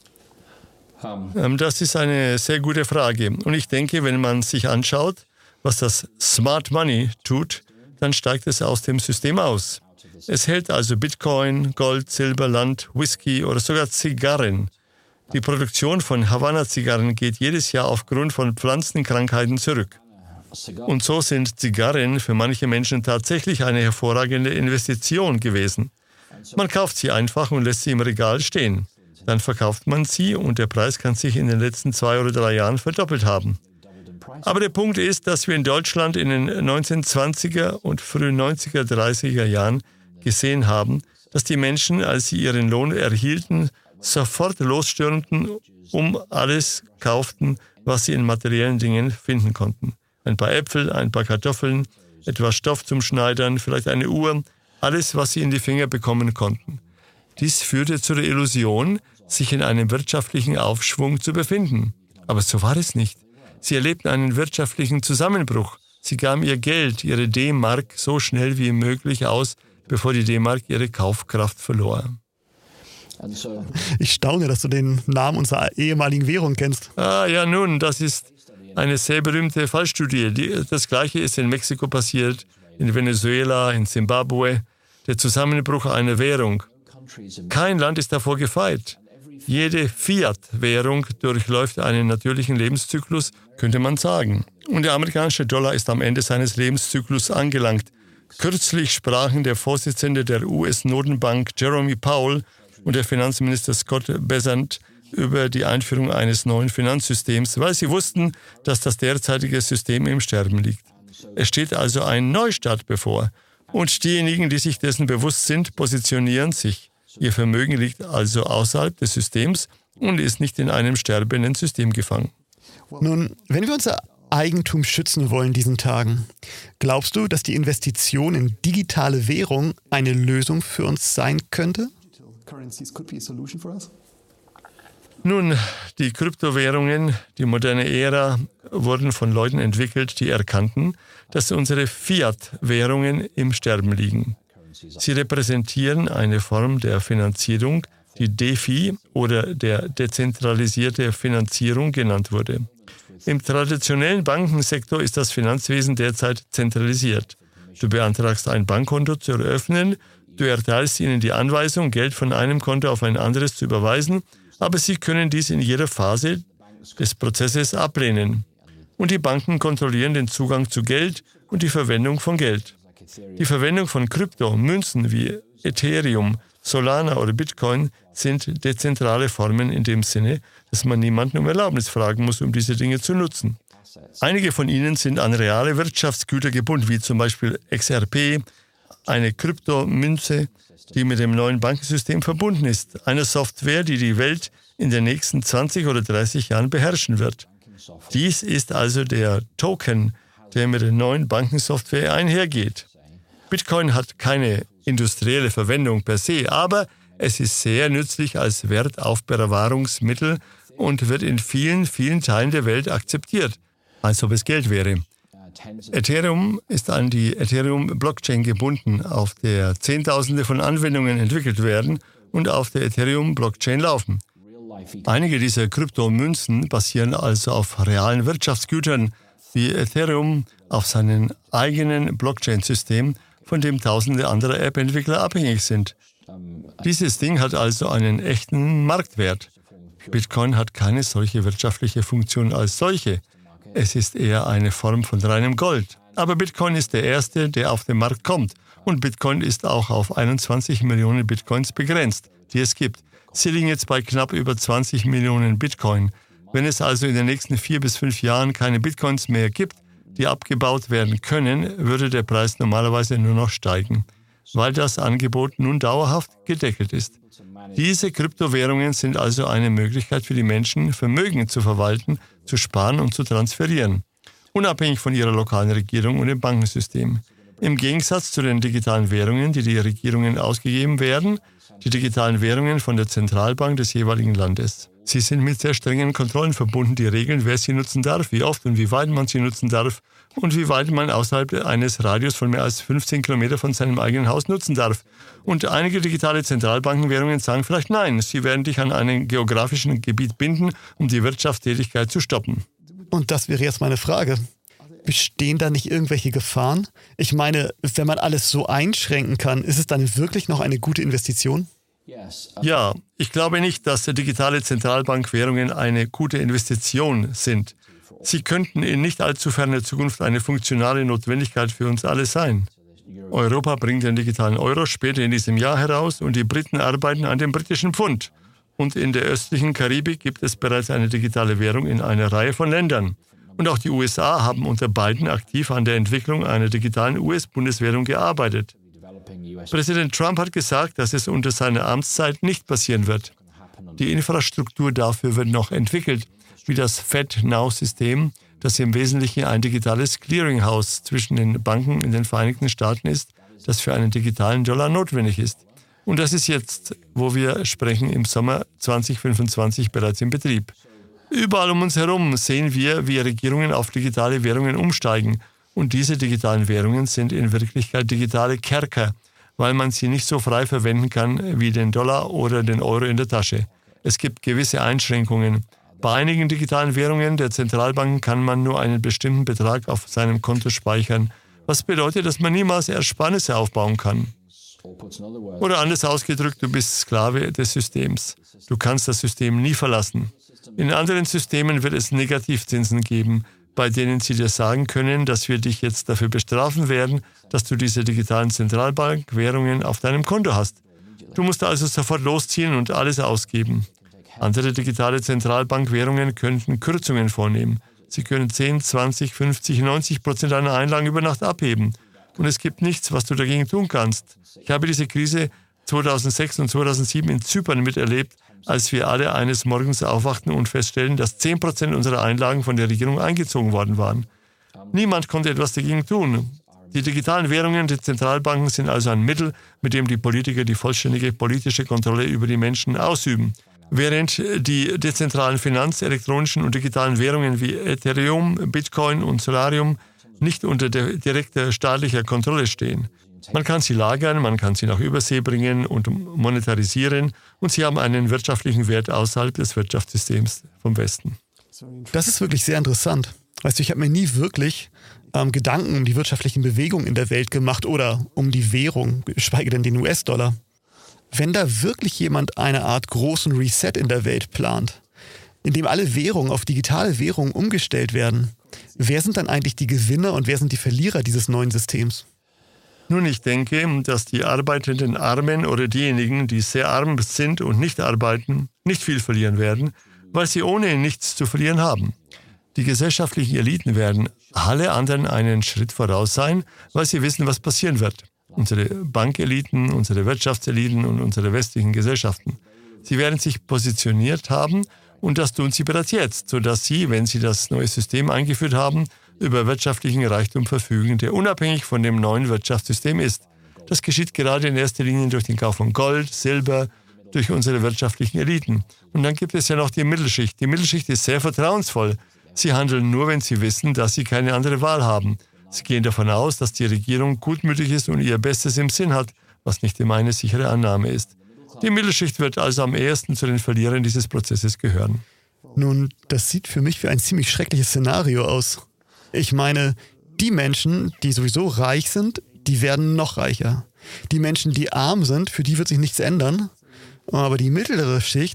Das ist eine sehr gute Frage. Und ich denke, wenn man sich anschaut, was das Smart Money tut, dann steigt es aus dem System aus. Es hält also Bitcoin, Gold, Silber, Land, Whisky oder sogar Zigarren. Die Produktion von Havanna-Zigarren geht jedes Jahr aufgrund von Pflanzenkrankheiten zurück. Und so sind Zigarren für manche Menschen tatsächlich eine hervorragende Investition gewesen. Man kauft sie einfach und lässt sie im Regal stehen. Dann verkauft man sie und der Preis kann sich in den letzten 2 oder 3 Jahren verdoppelt haben. Aber der Punkt ist, dass wir in Deutschland in den 1920er und frühen 90er, 30er Jahren gesehen haben, dass die Menschen, als sie ihren Lohn erhielten, sofort losstürmten, um alles kauften, was sie in materiellen Dingen finden konnten. Ein paar Äpfel, ein paar Kartoffeln, etwas Stoff zum Schneidern, vielleicht eine Uhr, alles, was sie in die Finger bekommen konnten. Dies führte zu der Illusion, sich in einem wirtschaftlichen Aufschwung zu befinden. Aber so war es nicht. Sie erlebten einen wirtschaftlichen Zusammenbruch. Sie gaben ihr Geld, ihre D-Mark, so schnell wie möglich aus, bevor die D-Mark ihre Kaufkraft verlor. Ich staune, dass du den Namen unserer ehemaligen Währung kennst. Ja, nun, das ist eine sehr berühmte Fallstudie. Das Gleiche ist in Mexiko passiert, in Venezuela, in Zimbabwe. Der Zusammenbruch einer Währung. Kein Land ist davor gefeit. Jede Fiat-Währung durchläuft einen natürlichen Lebenszyklus, könnte man sagen. Und der amerikanische Dollar ist am Ende seines Lebenszyklus angelangt. Kürzlich sprachen der Vorsitzende der US-Notenbank Jerome Powell und der Finanzminister Scott Bessent über die Einführung eines neuen Finanzsystems, weil sie wussten, dass das derzeitige System im Sterben liegt. Es steht also ein Neustart bevor. Und diejenigen, die sich dessen bewusst sind, positionieren sich. Ihr Vermögen liegt also außerhalb des Systems und ist nicht in einem sterbenden System gefangen. Nun, wenn wir unser Eigentum schützen wollen in diesen Tagen, glaubst du, dass die Investition in digitale Währung eine Lösung für uns sein könnte? Nun, die Kryptowährungen, die moderne Ära, wurden von Leuten entwickelt, die erkannten, dass unsere Fiat-Währungen im Sterben liegen. Sie repräsentieren eine Form der Finanzierung, die DeFi oder der dezentralisierte Finanzierung genannt wurde. Im traditionellen Bankensektor ist das Finanzwesen derzeit zentralisiert. Du beantragst ein Bankkonto zu eröffnen, du erteilst ihnen die Anweisung, Geld von einem Konto auf ein anderes zu überweisen, aber sie können dies in jeder Phase des Prozesses ablehnen. Und die Banken kontrollieren den Zugang zu Geld und die Verwendung von Geld. Die Verwendung von Kryptomünzen wie Ethereum, Solana oder Bitcoin sind dezentrale Formen in dem Sinne, dass man niemanden um Erlaubnis fragen muss, um diese Dinge zu nutzen. Einige von ihnen sind an reale Wirtschaftsgüter gebunden, wie zum Beispiel XRP, eine Kryptomünze, die mit dem neuen Bankensystem verbunden ist, eine Software, die die Welt in den nächsten 20 oder 30 Jahren beherrschen wird. Dies ist also der Token, der mit der neuen Bankensoftware einhergeht. Bitcoin hat keine industrielle Verwendung per se, aber es ist sehr nützlich als Wertaufbewahrungsmittel und wird in vielen, vielen Teilen der Welt akzeptiert, als ob es Geld wäre. Ethereum ist an die Ethereum-Blockchain gebunden, auf der Zehntausende von Anwendungen entwickelt werden und auf der Ethereum-Blockchain laufen. Einige dieser Kryptomünzen basieren also auf realen Wirtschaftsgütern, wie Ethereum auf seinem eigenen Blockchain-System, von dem tausende andere App-Entwickler abhängig sind. Dieses Ding hat also einen echten Marktwert. Bitcoin hat keine solche wirtschaftliche Funktion als solche. Es ist eher eine Form von reinem Gold. Aber Bitcoin ist der erste, der auf den Markt kommt. Und Bitcoin ist auch auf 21 Millionen Bitcoins begrenzt, die es gibt. Sie liegen jetzt bei knapp über 20 Millionen Bitcoin. Wenn es also in den nächsten 4 bis 5 Jahren keine Bitcoins mehr gibt, die abgebaut werden können, würde der Preis normalerweise nur noch steigen, weil das Angebot nun dauerhaft gedeckelt ist. Diese Kryptowährungen sind also eine Möglichkeit für die Menschen, Vermögen zu verwalten, zu sparen und zu transferieren, unabhängig von ihrer lokalen Regierung und dem Bankensystem. Im Gegensatz zu den digitalen Währungen, die Regierungen ausgegeben werden, die digitalen Währungen von der Zentralbank des jeweiligen Landes. Sie sind mit sehr strengen Kontrollen verbunden, die regeln, wer sie nutzen darf, wie oft und wie weit man sie nutzen darf und wie weit man außerhalb eines Radius von mehr als 15 Kilometer von seinem eigenen Haus nutzen darf. Und einige digitale Zentralbankenwährungen sagen vielleicht nein, sie werden dich an einem geografischen Gebiet binden, um die Wirtschaftstätigkeit zu stoppen. Und das wäre jetzt meine Frage. Bestehen da nicht irgendwelche Gefahren? Ich meine, wenn man alles so einschränken kann, ist es dann wirklich noch eine gute Investition? Ja, ich glaube nicht, dass digitale Zentralbankwährungen eine gute Investition sind. Sie könnten in nicht allzu ferner Zukunft eine funktionale Notwendigkeit für uns alle sein. Europa bringt den digitalen Euro später in diesem Jahr heraus und die Briten arbeiten an dem britischen Pfund. Und in der östlichen Karibik gibt es bereits eine digitale Währung in einer Reihe von Ländern. Und auch die USA haben unter Biden aktiv an der Entwicklung einer digitalen US-Bundeswährung gearbeitet. Präsident Trump hat gesagt, dass es unter seiner Amtszeit nicht passieren wird. Die Infrastruktur dafür wird noch entwickelt, wie das FedNow-System, das im Wesentlichen ein digitales Clearinghouse zwischen den Banken in den Vereinigten Staaten ist, das für einen digitalen Dollar notwendig ist. Und das ist jetzt, wo wir sprechen, im Sommer 2025 bereits in Betrieb. Überall um uns herum sehen wir, wie Regierungen auf digitale Währungen umsteigen. Und diese digitalen Währungen sind in Wirklichkeit digitale Kerker, weil man sie nicht so frei verwenden kann wie den Dollar oder den Euro in der Tasche. Es gibt gewisse Einschränkungen. Bei einigen digitalen Währungen der Zentralbanken kann man nur einen bestimmten Betrag auf seinem Konto speichern, was bedeutet, dass man niemals Ersparnisse aufbauen kann. Oder anders ausgedrückt, du bist Sklave des Systems. Du kannst das System nie verlassen. In anderen Systemen wird es Negativzinsen geben, bei denen sie dir sagen können, dass wir dich jetzt dafür bestrafen werden, dass du diese digitalen Zentralbankwährungen auf deinem Konto hast. Du musst also sofort losziehen und alles ausgeben. Andere digitale Zentralbankwährungen könnten Kürzungen vornehmen. Sie können 10, 20, 50, 90% deiner Einlagen über Nacht abheben. Und es gibt nichts, was du dagegen tun kannst. Ich habe diese Krise 2006 und 2007 in Zypern miterlebt, als wir alle eines Morgens aufwachten und feststellten, dass 10% unserer Einlagen von der Regierung eingezogen worden waren. Niemand konnte etwas dagegen tun. Die digitalen Währungen der Zentralbanken sind also ein Mittel, mit dem die Politiker die vollständige politische Kontrolle über die Menschen ausüben. Während die dezentralen elektronischen und digitalen Währungen wie Ethereum, Bitcoin und Solarium nicht unter direkter staatlicher Kontrolle stehen. Man kann sie lagern, man kann sie nach Übersee bringen und monetarisieren und sie haben einen wirtschaftlichen Wert außerhalb des Wirtschaftssystems vom Westen. Das ist wirklich sehr interessant. Weißt du, ich habe mir nie wirklich Gedanken um die wirtschaftlichen Bewegungen in der Welt gemacht oder um die Währung, geschweige denn den US-Dollar. Wenn da wirklich jemand eine Art großen Reset in der Welt plant, in dem alle Währungen auf digitale Währungen umgestellt werden, wer sind dann eigentlich die Gewinner und wer sind die Verlierer dieses neuen Systems? Nun, ich denke, dass die arbeitenden Armen oder diejenigen, die sehr arm sind und nicht arbeiten, nicht viel verlieren werden, weil sie ohnehin nichts zu verlieren haben. Die gesellschaftlichen Eliten werden alle anderen einen Schritt voraus sein, weil sie wissen, was passieren wird. Unsere Bankeliten, unsere Wirtschaftseliten und unsere westlichen Gesellschaften. Sie werden sich positioniert haben und das tun sie bereits jetzt, sodass sie, wenn sie das neue System eingeführt haben, über wirtschaftlichen Reichtum verfügen, der unabhängig von dem neuen Wirtschaftssystem ist. Das geschieht gerade in erster Linie durch den Kauf von Gold, Silber, durch unsere wirtschaftlichen Eliten. Und dann gibt es ja noch die Mittelschicht. Die Mittelschicht ist sehr vertrauensvoll. Sie handeln nur, wenn sie wissen, dass sie keine andere Wahl haben. Sie gehen davon aus, dass die Regierung gutmütig ist und ihr Bestes im Sinn hat, was nicht immer eine sichere Annahme ist. Die Mittelschicht wird also am ehesten zu den Verlierern dieses Prozesses gehören. Nun, das sieht für mich wie ein ziemlich schreckliches Szenario aus. Ich meine, die Menschen, die sowieso reich sind, die werden noch reicher. Die Menschen, die arm sind, für die wird sich nichts ändern. Aber die mittlere Schicht,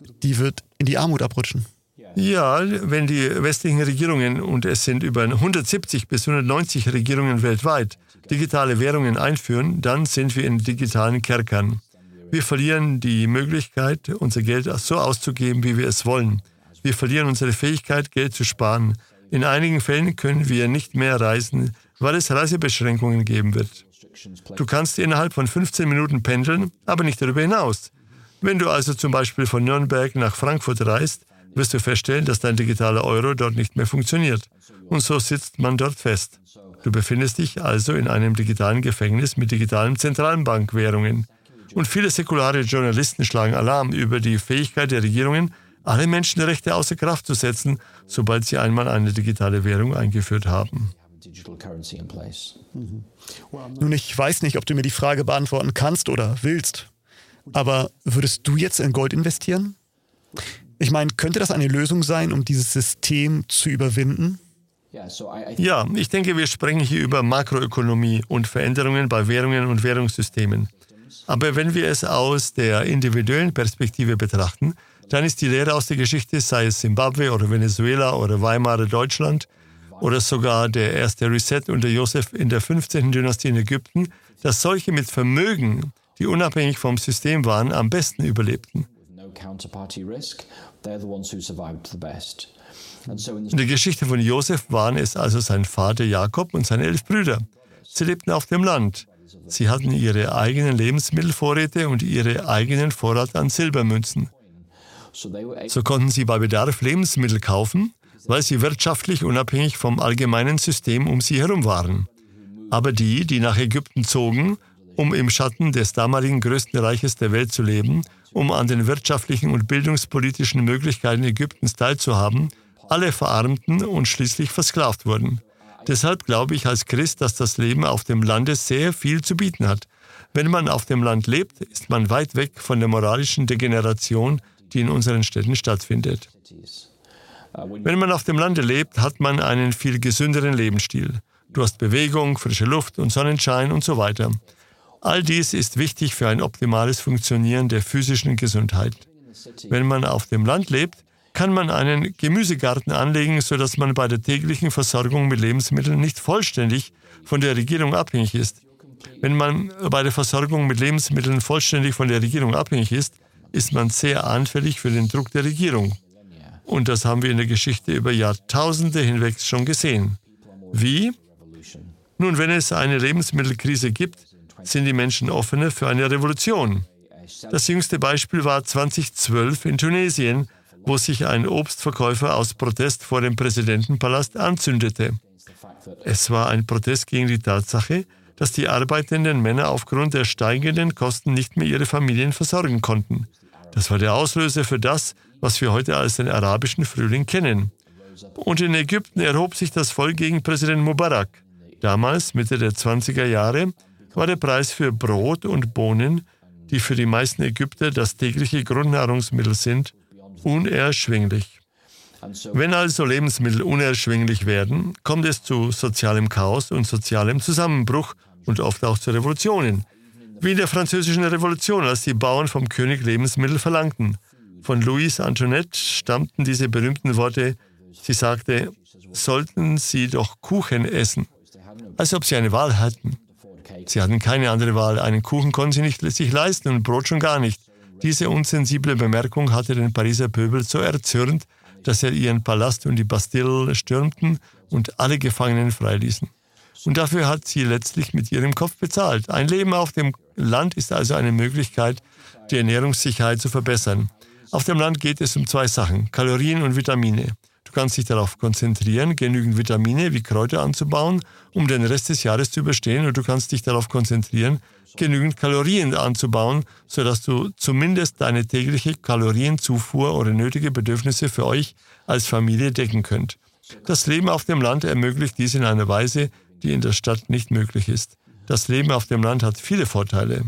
die wird in die Armut abrutschen. Ja, wenn die westlichen Regierungen, und es sind über 170 bis 190 Regierungen weltweit, digitale Währungen einführen, dann sind wir in digitalen Kerkern. Wir verlieren die Möglichkeit, unser Geld so auszugeben, wie wir es wollen. Wir verlieren unsere Fähigkeit, Geld zu sparen. In einigen Fällen können wir nicht mehr reisen, weil es Reisebeschränkungen geben wird. Du kannst innerhalb von 15 Minuten pendeln, aber nicht darüber hinaus. Wenn du also zum Beispiel von Nürnberg nach Frankfurt reist, wirst du feststellen, dass dein digitaler Euro dort nicht mehr funktioniert. Und so sitzt man dort fest. Du befindest dich also in einem digitalen Gefängnis mit digitalen Zentralbankwährungen. Und viele säkulare Journalisten schlagen Alarm über die Fähigkeit der Regierungen, alle Menschenrechte außer Kraft zu setzen, sobald sie einmal eine digitale Währung eingeführt haben. Nun, ich weiß nicht, ob du mir die Frage beantworten kannst oder willst, aber würdest du jetzt in Gold investieren? Ich meine, könnte das eine Lösung sein, um dieses System zu überwinden? Ja, ich denke, wir sprechen hier über Makroökonomie und Veränderungen bei Währungen und Währungssystemen. Aber wenn wir es aus der individuellen Perspektive betrachten, dann ist die Lehre aus der Geschichte, sei es Simbabwe oder Venezuela oder Weimarer Deutschland oder sogar der erste Reset unter Josef in der 15. Dynastie in Ägypten, dass solche mit Vermögen, die unabhängig vom System waren, am besten überlebten. In der Geschichte von Josef waren es also sein Vater Jakob und seine 11 Brüder. Sie lebten auf dem Land. Sie hatten ihre eigenen Lebensmittelvorräte und ihre eigenen Vorrat an Silbermünzen. So konnten sie bei Bedarf Lebensmittel kaufen, weil sie wirtschaftlich unabhängig vom allgemeinen System um sie herum waren. Aber die nach Ägypten zogen, um im Schatten des damaligen größten Reiches der Welt zu leben, um an den wirtschaftlichen und bildungspolitischen Möglichkeiten Ägyptens teilzuhaben, alle verarmten und schließlich versklavt wurden. Deshalb glaube ich als Christ, dass das Leben auf dem Lande sehr viel zu bieten hat. Wenn man auf dem Land lebt, ist man weit weg von der moralischen Degeneration, die in unseren Städten stattfindet. Wenn man auf dem Lande lebt, hat man einen viel gesünderen Lebensstil. Du hast Bewegung, frische Luft und Sonnenschein und so weiter. All dies ist wichtig für ein optimales Funktionieren der physischen Gesundheit. Wenn man auf dem Land lebt, kann man einen Gemüsegarten anlegen, sodass man bei der täglichen Versorgung mit Lebensmitteln nicht vollständig von der Regierung abhängig ist. Wenn man bei der Versorgung mit Lebensmitteln vollständig von der Regierung abhängig ist, ist man sehr anfällig für den Druck der Regierung. Und das haben wir in der Geschichte über Jahrtausende hinweg schon gesehen. Wie? Nun, wenn es eine Lebensmittelkrise gibt, sind die Menschen offener für eine Revolution. Das jüngste Beispiel war 2012 in Tunesien, wo sich ein Obstverkäufer aus Protest vor dem Präsidentenpalast anzündete. Es war ein Protest gegen die Tatsache, dass die arbeitenden Männer aufgrund der steigenden Kosten nicht mehr ihre Familien versorgen konnten. Das war der Auslöser für das, was wir heute als den arabischen Frühling kennen. Und in Ägypten erhob sich das Volk gegen Präsident Mubarak. Damals, Mitte der 20er Jahre, war der Preis für Brot und Bohnen, die für die meisten Ägypter das tägliche Grundnahrungsmittel sind, unerschwinglich. Wenn also Lebensmittel unerschwinglich werden, kommt es zu sozialem Chaos und sozialem Zusammenbruch und oft auch zu Revolutionen. Wie in der Französischen Revolution, als die Bauern vom König Lebensmittel verlangten. Von Louise Antoinette stammten diese berühmten Worte, sie sagte, sollten sie doch Kuchen essen, als ob sie eine Wahl hatten. Sie hatten keine andere Wahl, einen Kuchen konnten sie nicht sich leisten und Brot schon gar nicht. Diese unsensible Bemerkung hatte den Pariser Pöbel so erzürnt, dass er ihren Palast und die Bastille stürmten und alle Gefangenen freiließen. Und dafür hat sie letztlich mit ihrem Kopf bezahlt. Ein Leben auf dem Land ist also eine Möglichkeit, die Ernährungssicherheit zu verbessern. Auf dem Land geht es um 2 Sachen, Kalorien und Vitamine. Du kannst dich darauf konzentrieren, genügend Vitamine wie Kräuter anzubauen, um den Rest des Jahres zu überstehen. Und du kannst dich darauf konzentrieren, genügend Kalorien anzubauen, sodass du zumindest deine tägliche Kalorienzufuhr oder nötige Bedürfnisse für euch als Familie decken könnt. Das Leben auf dem Land ermöglicht dies in einer Weise, die in der Stadt nicht möglich ist. Das Leben auf dem Land hat viele Vorteile.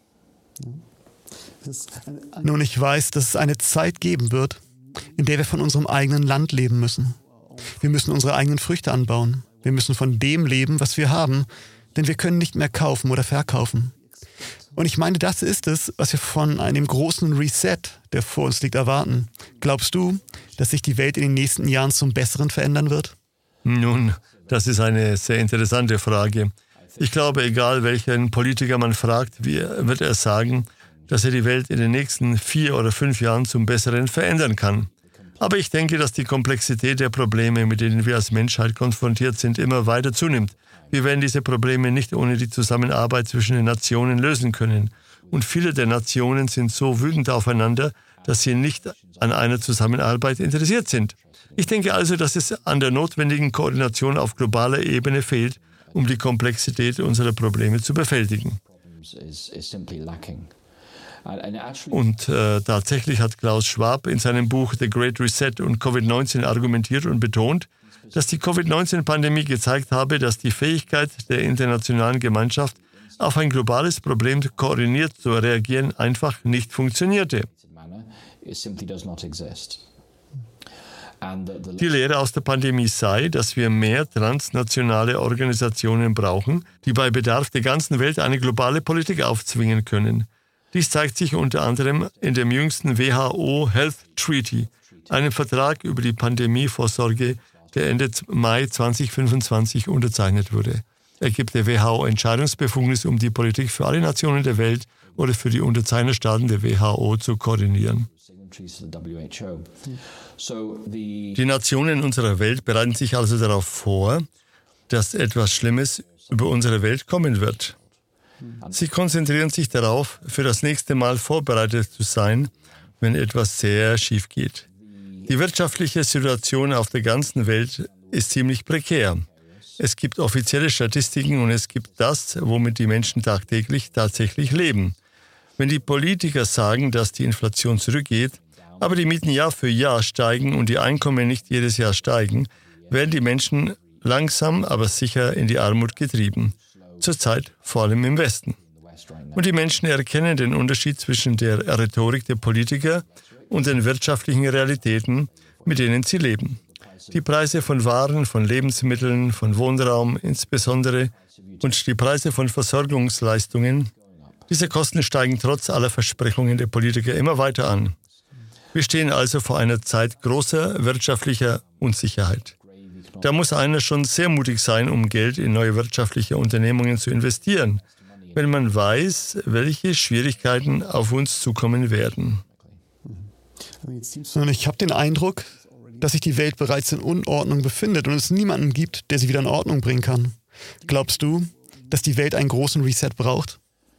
Nun, ich weiß, dass es eine Zeit geben wird, in der wir von unserem eigenen Land leben müssen. Wir müssen unsere eigenen Früchte anbauen. Wir müssen von dem leben, was wir haben, denn wir können nicht mehr kaufen oder verkaufen. Und ich meine, das ist es, was wir von einem großen Reset, der vor uns liegt, erwarten. Glaubst du, dass sich die Welt in den nächsten Jahren zum Besseren verändern wird? Nun, das ist eine sehr interessante Frage. Ich glaube, egal welchen Politiker man fragt, wird er sagen, dass er die Welt in den nächsten 4 oder 5 Jahren zum Besseren verändern kann. Aber ich denke, dass die Komplexität der Probleme, mit denen wir als Menschheit konfrontiert sind, immer weiter zunimmt. Wir werden diese Probleme nicht ohne die Zusammenarbeit zwischen den Nationen lösen können. Und viele der Nationen sind so wütend aufeinander, dass sie nicht an einer Zusammenarbeit interessiert sind. Ich denke also, dass es an der notwendigen Koordination auf globaler Ebene fehlt, um die Komplexität unserer Probleme zu bewältigen. Und tatsächlich hat Klaus Schwab in seinem Buch The Great Reset und Covid-19 argumentiert und betont, dass die Covid-19-Pandemie gezeigt habe, dass die Fähigkeit der internationalen Gemeinschaft auf ein globales Problem koordiniert zu reagieren einfach nicht funktionierte. Die Lehre aus der Pandemie sei, dass wir mehr transnationale Organisationen brauchen, die bei Bedarf der ganzen Welt eine globale Politik aufzwingen können. Dies zeigt sich unter anderem in dem jüngsten WHO Health Treaty, einem Vertrag über die Pandemievorsorge, der Ende Mai 2025 unterzeichnet wurde. Er gibt der WHO Entscheidungsbefugnis, um die Politik für alle Nationen der Welt oder für die Unterzeichnerstaaten der WHO zu koordinieren. Die Nationen unserer Welt bereiten sich also darauf vor, dass etwas Schlimmes über unsere Welt kommen wird. Sie konzentrieren sich darauf, für das nächste Mal vorbereitet zu sein, wenn etwas sehr schief geht. Die wirtschaftliche Situation auf der ganzen Welt ist ziemlich prekär. Es gibt offizielle Statistiken und es gibt das, womit die Menschen tagtäglich tatsächlich leben. Wenn die Politiker sagen, dass die Inflation zurückgeht, aber die Mieten Jahr für Jahr steigen und die Einkommen nicht jedes Jahr steigen, werden die Menschen langsam, aber sicher in die Armut getrieben. Zurzeit vor allem im Westen. Und die Menschen erkennen den Unterschied zwischen der Rhetorik der Politiker und den wirtschaftlichen Realitäten, mit denen sie leben. Die Preise von Waren, von Lebensmitteln, von Wohnraum insbesondere und die Preise von Versorgungsleistungen, diese Kosten steigen trotz aller Versprechungen der Politiker immer weiter an. Wir stehen also vor einer Zeit großer wirtschaftlicher Unsicherheit. Da muss einer schon sehr mutig sein, um Geld in neue wirtschaftliche Unternehmungen zu investieren, wenn man weiß, welche Schwierigkeiten auf uns zukommen werden. Und ich habe den Eindruck, dass sich die Welt bereits in Unordnung befindet und es niemanden gibt, der sie wieder in Ordnung bringen kann. Glaubst du, dass die Welt einen großen Reset braucht?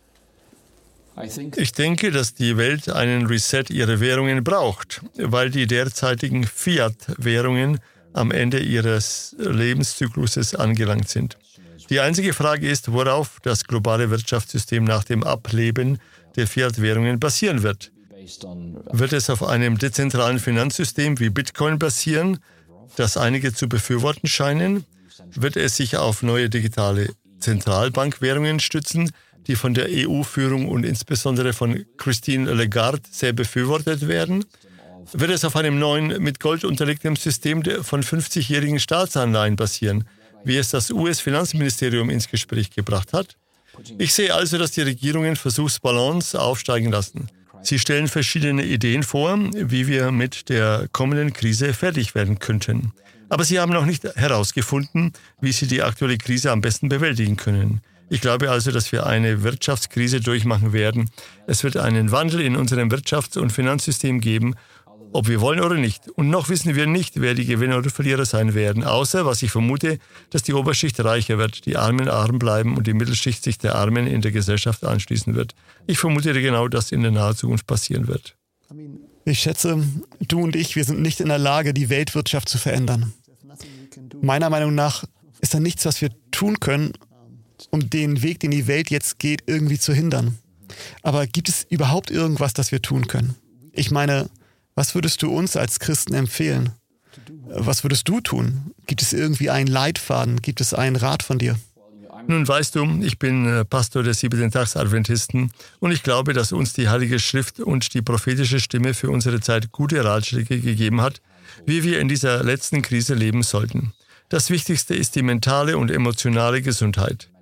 Ich denke, dass die Welt einen Reset ihrer Währungen braucht, weil die derzeitigen Fiat-Währungen am Ende ihres Lebenszykluses angelangt sind. Die einzige Frage ist, worauf das globale Wirtschaftssystem nach dem Ableben der Fiat-Währungen basieren wird. Wird es auf einem dezentralen Finanzsystem wie Bitcoin basieren, das einige zu befürworten scheinen? Wird es sich auf neue digitale Zentralbankwährungen stützen, die von der EU-Führung und insbesondere von Christine Lagarde sehr befürwortet werden? Wird es auf einem neuen, mit Gold unterlegten System von 50-jährigen Staatsanleihen basieren, wie es das US-Finanzministerium ins Gespräch gebracht hat? Ich sehe also, dass die Regierungen Versuchsballons aufsteigen lassen. Sie stellen verschiedene Ideen vor, wie wir mit der kommenden Krise fertig werden könnten. Aber sie haben noch nicht herausgefunden, wie sie die aktuelle Krise am besten bewältigen können. Ich glaube also, dass wir eine Wirtschaftskrise durchmachen werden. Es wird einen Wandel in unserem Wirtschafts- und Finanzsystem geben, ob wir wollen oder nicht. Und noch wissen wir nicht, wer die Gewinner oder Verlierer sein werden, außer, was ich vermute, dass die Oberschicht reicher wird, die Armen arm bleiben und die Mittelschicht sich der Armen in der Gesellschaft anschließen wird. Ich vermute genau, dass in der nahen Zukunft passieren wird. Ich schätze, du und ich, wir sind nicht in der Lage, die Weltwirtschaft zu verändern. Meiner Meinung nach ist da nichts, was wir tun können, um den Weg, den die Welt jetzt geht, irgendwie zu hindern. Aber gibt es überhaupt irgendwas, das wir tun können? Ich meine, was würdest du uns als Christen empfehlen? Was würdest du tun? Gibt es irgendwie einen Leitfaden? Gibt es einen Rat von dir? Nun weißt du, ich bin Pastor der Siebenten-Tags-Adventisten und ich glaube, dass uns die Heilige Schrift und die prophetische Stimme für unsere Zeit gute Ratschläge gegeben hat, wie wir in dieser letzten Krise leben sollten. Das Wichtigste ist die mentale und emotionale Gesundheit.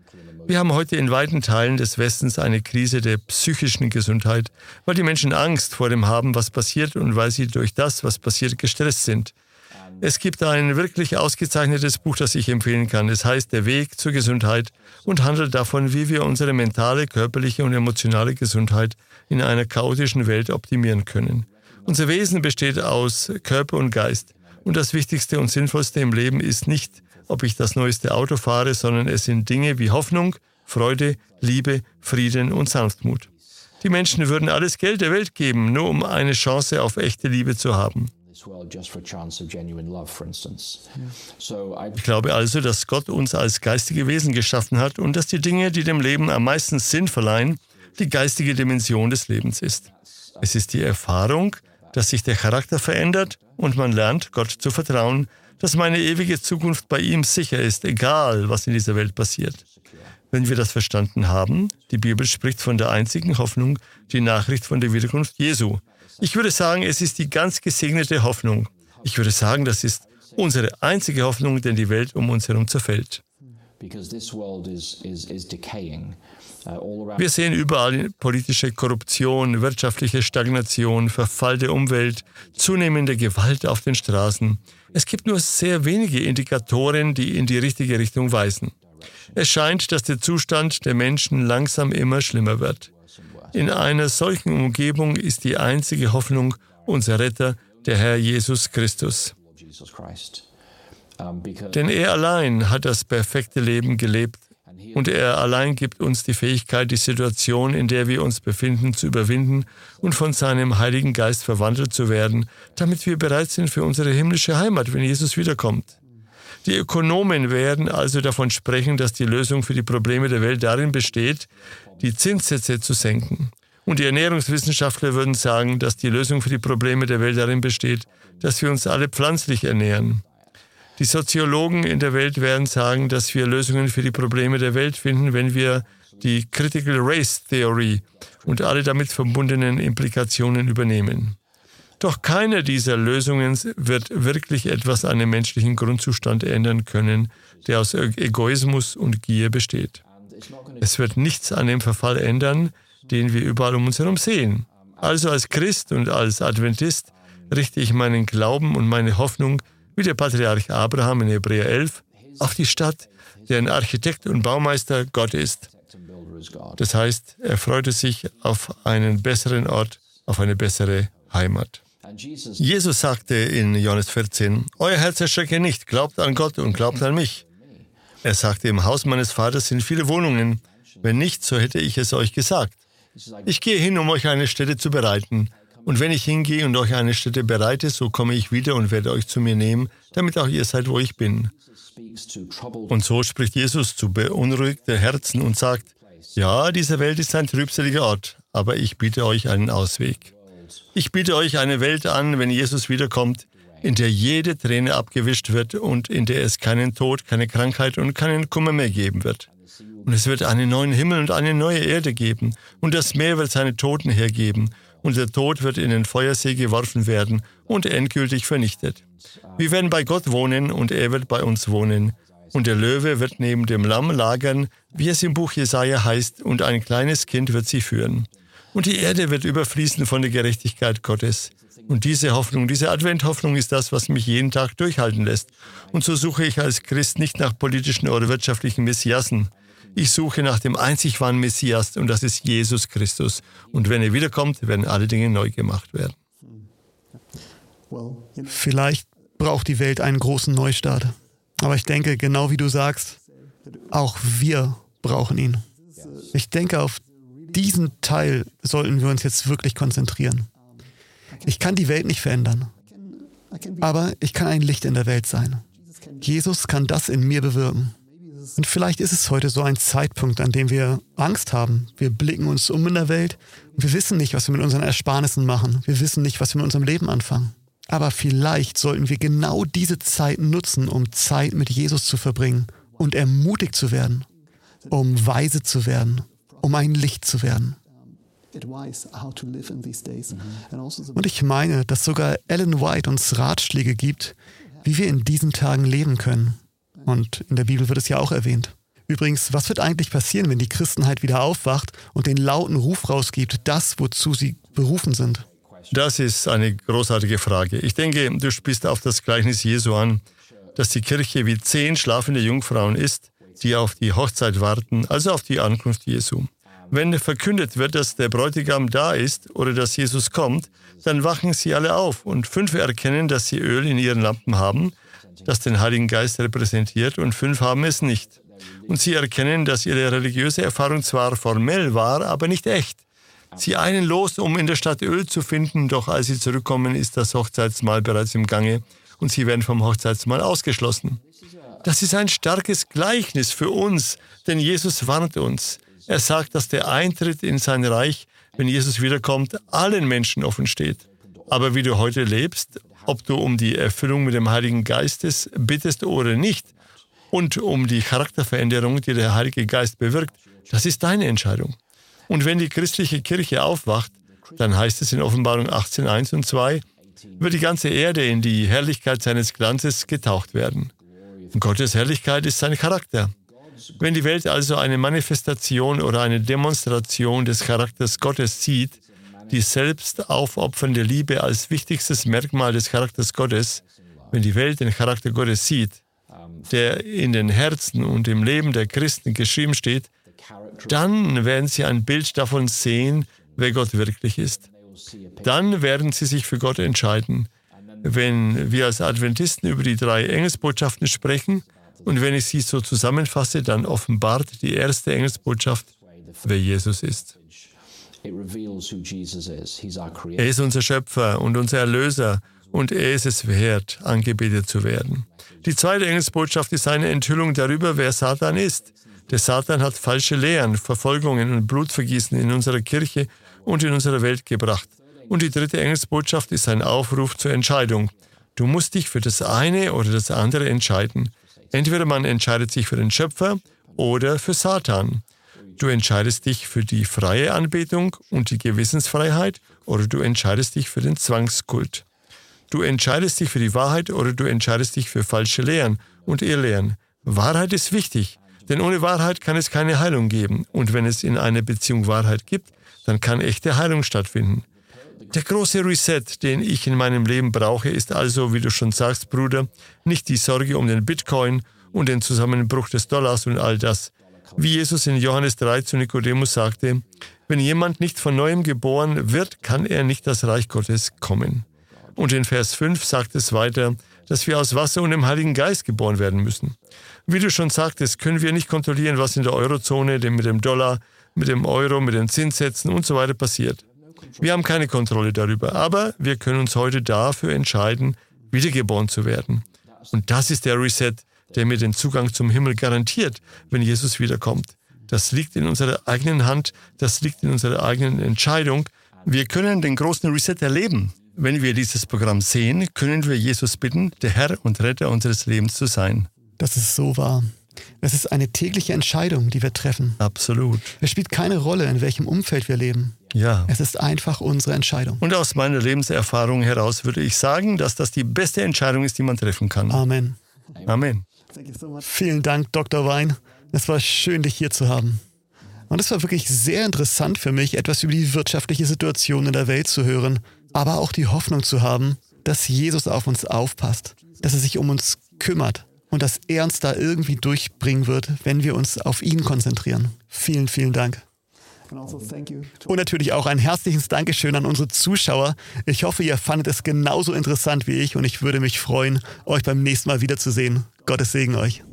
Wir haben heute in weiten Teilen des Westens eine Krise der psychischen Gesundheit, weil die Menschen Angst vor dem haben, was passiert und weil sie durch das, was passiert, gestresst sind. Es gibt ein wirklich ausgezeichnetes Buch, das ich empfehlen kann. Es heißt Der Weg zur Gesundheit und handelt davon, wie wir unsere mentale, körperliche und emotionale Gesundheit in einer chaotischen Welt optimieren können. Unser Wesen besteht aus Körper und Geist. Und das Wichtigste und Sinnvollste im Leben ist nicht, ob ich das neueste Auto fahre, sondern es sind Dinge wie Hoffnung, Freude, Liebe, Frieden und Sanftmut. Die Menschen würden alles Geld der Welt geben, nur um eine Chance auf echte Liebe zu haben. Ich glaube also, dass Gott uns als geistige Wesen geschaffen hat und dass die Dinge, die dem Leben am meisten Sinn verleihen, die geistige Dimension des Lebens ist. Es ist die Erfahrung, dass sich der Charakter verändert und man lernt, Gott zu vertrauen, dass meine ewige Zukunft bei ihm sicher ist, egal was in dieser Welt passiert. Wenn wir das verstanden haben, die Bibel spricht von der einzigen Hoffnung, die Nachricht von der Wiederkunft Jesu. Ich würde sagen, es ist die ganz gesegnete Hoffnung. Ich würde sagen, das ist unsere einzige Hoffnung, denn die Welt um uns herum zerfällt. Wir sehen überall politische Korruption, wirtschaftliche Stagnation, Verfall der Umwelt, zunehmende Gewalt auf den Straßen. Es gibt nur sehr wenige Indikatoren, die in die richtige Richtung weisen. Es scheint, dass der Zustand der Menschen langsam immer schlimmer wird. In einer solchen Umgebung ist die einzige Hoffnung unser Retter, der Herr Jesus Christus. Denn er allein hat das perfekte Leben gelebt und er allein gibt uns die Fähigkeit, die Situation, in der wir uns befinden, zu überwinden und von seinem Heiligen Geist verwandelt zu werden, damit wir bereit sind für unsere himmlische Heimat, wenn Jesus wiederkommt. Die Ökonomen werden also davon sprechen, dass die Lösung für die Probleme der Welt darin besteht, die Zinssätze zu senken. Und die Ernährungswissenschaftler würden sagen, dass die Lösung für die Probleme der Welt darin besteht, dass wir uns alle pflanzlich ernähren. Die Soziologen in der Welt werden sagen, dass wir Lösungen für die Probleme der Welt finden, wenn wir die Critical Race Theory und alle damit verbundenen Implikationen übernehmen. Doch keine dieser Lösungen wird wirklich etwas an dem menschlichen Grundzustand ändern können, der aus Egoismus und Gier besteht. Es wird nichts an dem Verfall ändern, den wir überall um uns herum sehen. Also als Christ und als Adventist richte ich meinen Glauben und meine Hoffnung, wie der Patriarch Abraham in Hebräer 11, auf die Stadt, deren Architekt und Baumeister Gott ist. Das heißt, er freute sich auf einen besseren Ort, auf eine bessere Heimat. Jesus sagte in Johannes 14, euer Herz erschrecke nicht, glaubt an Gott und glaubt an mich. Er sagte, im Haus meines Vaters sind viele Wohnungen. Wenn nicht, so hätte ich es euch gesagt. Ich gehe hin, um euch eine Stätte zu bereiten. Und wenn ich hingehe und euch eine Stätte bereite, so komme ich wieder und werde euch zu mir nehmen, damit auch ihr seid, wo ich bin. Und so spricht Jesus zu beunruhigten Herzen und sagt, ja, diese Welt ist ein trübseliger Ort, aber ich biete euch einen Ausweg. Ich biete euch eine Welt an, wenn Jesus wiederkommt, in der jede Träne abgewischt wird und in der es keinen Tod, keine Krankheit und keinen Kummer mehr geben wird. Und es wird einen neuen Himmel und eine neue Erde geben. Und das Meer wird seine Toten hergeben. Und der Tod wird in den Feuersee geworfen werden und endgültig vernichtet. Wir werden bei Gott wohnen und er wird bei uns wohnen. Und der Löwe wird neben dem Lamm lagern, wie es im Buch Jesaja heißt, und ein kleines Kind wird sie führen. Und die Erde wird überfließen von der Gerechtigkeit Gottes. Und diese Hoffnung, diese Adventhoffnung ist das, was mich jeden Tag durchhalten lässt. Und so suche ich als Christ nicht nach politischen oder wirtschaftlichen Messiasen. Ich suche nach dem einzig wahren Messias und das ist Jesus Christus. Und wenn er wiederkommt, werden alle Dinge neu gemacht werden. Vielleicht braucht die Welt einen großen Neustart. Aber ich denke, genau wie du sagst, auch wir brauchen ihn. Ich denke, auf diesen Teil sollten wir uns jetzt wirklich konzentrieren. Ich kann die Welt nicht verändern, aber ich kann ein Licht in der Welt sein. Jesus kann das in mir bewirken. Und vielleicht ist es heute so ein Zeitpunkt, an dem wir Angst haben. Wir blicken uns um in der Welt und wir wissen nicht, was wir mit unseren Ersparnissen machen. Wir wissen nicht, was wir mit unserem Leben anfangen. Aber vielleicht sollten wir genau diese Zeit nutzen, um Zeit mit Jesus zu verbringen und ermutigt zu werden, um weise zu werden, um ein Licht zu werden. Und ich meine, dass sogar Ellen White uns Ratschläge gibt, wie wir in diesen Tagen leben können. Und in der Bibel wird es ja auch erwähnt. Übrigens, was wird eigentlich passieren, wenn die Christenheit wieder aufwacht und den lauten Ruf rausgibt, das, wozu sie berufen sind? Das ist eine großartige Frage. Ich denke, du spielst auf das Gleichnis Jesu an, dass die Kirche wie 10 schlafende Jungfrauen ist, die auf die Hochzeit warten, also auf die Ankunft Jesu. Wenn verkündet wird, dass der Bräutigam da ist oder dass Jesus kommt, dann wachen sie alle auf und 5 erkennen, dass sie Öl in ihren Lampen haben, das den Heiligen Geist repräsentiert, und 5 haben es nicht. Und sie erkennen, dass ihre religiöse Erfahrung zwar formell war, aber nicht echt. Sie eilen los, um in der Stadt Öl zu finden, doch als sie zurückkommen, ist das Hochzeitsmahl bereits im Gange und sie werden vom Hochzeitsmahl ausgeschlossen. Das ist ein starkes Gleichnis für uns, denn Jesus warnt uns. Er sagt, dass der Eintritt in sein Reich, wenn Jesus wiederkommt, allen Menschen offen steht. Aber wie du heute lebst, ob du um die Erfüllung mit dem Heiligen Geistes bittest oder nicht und um die Charakterveränderung, die der Heilige Geist bewirkt, das ist deine Entscheidung. Und wenn die christliche Kirche aufwacht, dann heißt es in Offenbarung 18, 1 und 2, wird die ganze Erde in die Herrlichkeit seines Glanzes getaucht werden. Und Gottes Herrlichkeit ist sein Charakter. Wenn die Welt also eine Manifestation oder eine Demonstration des Charakters Gottes sieht, die selbst aufopfernde Liebe als wichtigstes Merkmal des Charakters Gottes, wenn die Welt den Charakter Gottes sieht, der in den Herzen und im Leben der Christen geschrieben steht, dann werden sie ein Bild davon sehen, wer Gott wirklich ist. Dann werden sie sich für Gott entscheiden. Wenn wir als Adventisten über die 3 Engelsbotschaften sprechen und wenn ich sie so zusammenfasse, dann offenbart die erste Engelsbotschaft, wer Jesus ist. Er ist unser Schöpfer und unser Erlöser und er ist es wert, angebetet zu werden. Die zweite Engelsbotschaft ist eine Enthüllung darüber, wer Satan ist. Der Satan hat falsche Lehren, Verfolgungen und Blutvergießen in unserer Kirche und in unserer Welt gebracht. Und die dritte Engelsbotschaft ist ein Aufruf zur Entscheidung. Du musst dich für das eine oder das andere entscheiden. Entweder man entscheidet sich für den Schöpfer oder für Satan. Du entscheidest dich für die freie Anbetung und die Gewissensfreiheit oder du entscheidest dich für den Zwangskult. Du entscheidest dich für die Wahrheit oder du entscheidest dich für falsche Lehren und Irrlehren. Wahrheit ist wichtig. Denn ohne Wahrheit kann es keine Heilung geben. Und wenn es in einer Beziehung Wahrheit gibt, dann kann echte Heilung stattfinden. Der große Reset, den ich in meinem Leben brauche, ist also, wie du schon sagst, Bruder, nicht die Sorge um den Bitcoin und den Zusammenbruch des Dollars und all das. Wie Jesus in Johannes 3 zu Nikodemus sagte, wenn jemand nicht von Neuem geboren wird, kann er nicht das Reich Gottes kommen. Und in Vers 5 sagt es weiter, dass wir aus Wasser und dem Heiligen Geist geboren werden müssen. Wie du schon sagtest, können wir nicht kontrollieren, was in der Eurozone, mit dem Dollar, mit dem Euro, mit den Zinssätzen und so weiter passiert. Wir haben keine Kontrolle darüber, aber wir können uns heute dafür entscheiden, wiedergeboren zu werden. Und das ist der Reset, der mir den Zugang zum Himmel garantiert, wenn Jesus wiederkommt. Das liegt in unserer eigenen Hand, das liegt in unserer eigenen Entscheidung. Wir können den großen Reset erleben. Wenn wir dieses Programm sehen, können wir Jesus bitten, der Herr und Retter unseres Lebens zu sein. Das ist so wahr. Es ist eine tägliche Entscheidung, die wir treffen. Absolut. Es spielt keine Rolle, in welchem Umfeld wir leben. Ja. Es ist einfach unsere Entscheidung. Und aus meiner Lebenserfahrung heraus würde ich sagen, dass das die beste Entscheidung ist, die man treffen kann. Amen. Amen. Vielen Dank, Dr. Vine. Es war schön, dich hier zu haben. Und es war wirklich sehr interessant für mich, etwas über die wirtschaftliche Situation in der Welt zu hören, aber auch die Hoffnung zu haben, dass Jesus auf uns aufpasst, dass er sich um uns kümmert und dass er uns da irgendwie durchbringen wird, wenn wir uns auf ihn konzentrieren. Vielen, vielen Dank. Und natürlich auch ein herzliches Dankeschön an unsere Zuschauer. Ich hoffe, ihr fandet es genauso interessant wie ich und ich würde mich freuen, euch beim nächsten Mal wiederzusehen. Gottes Segen euch.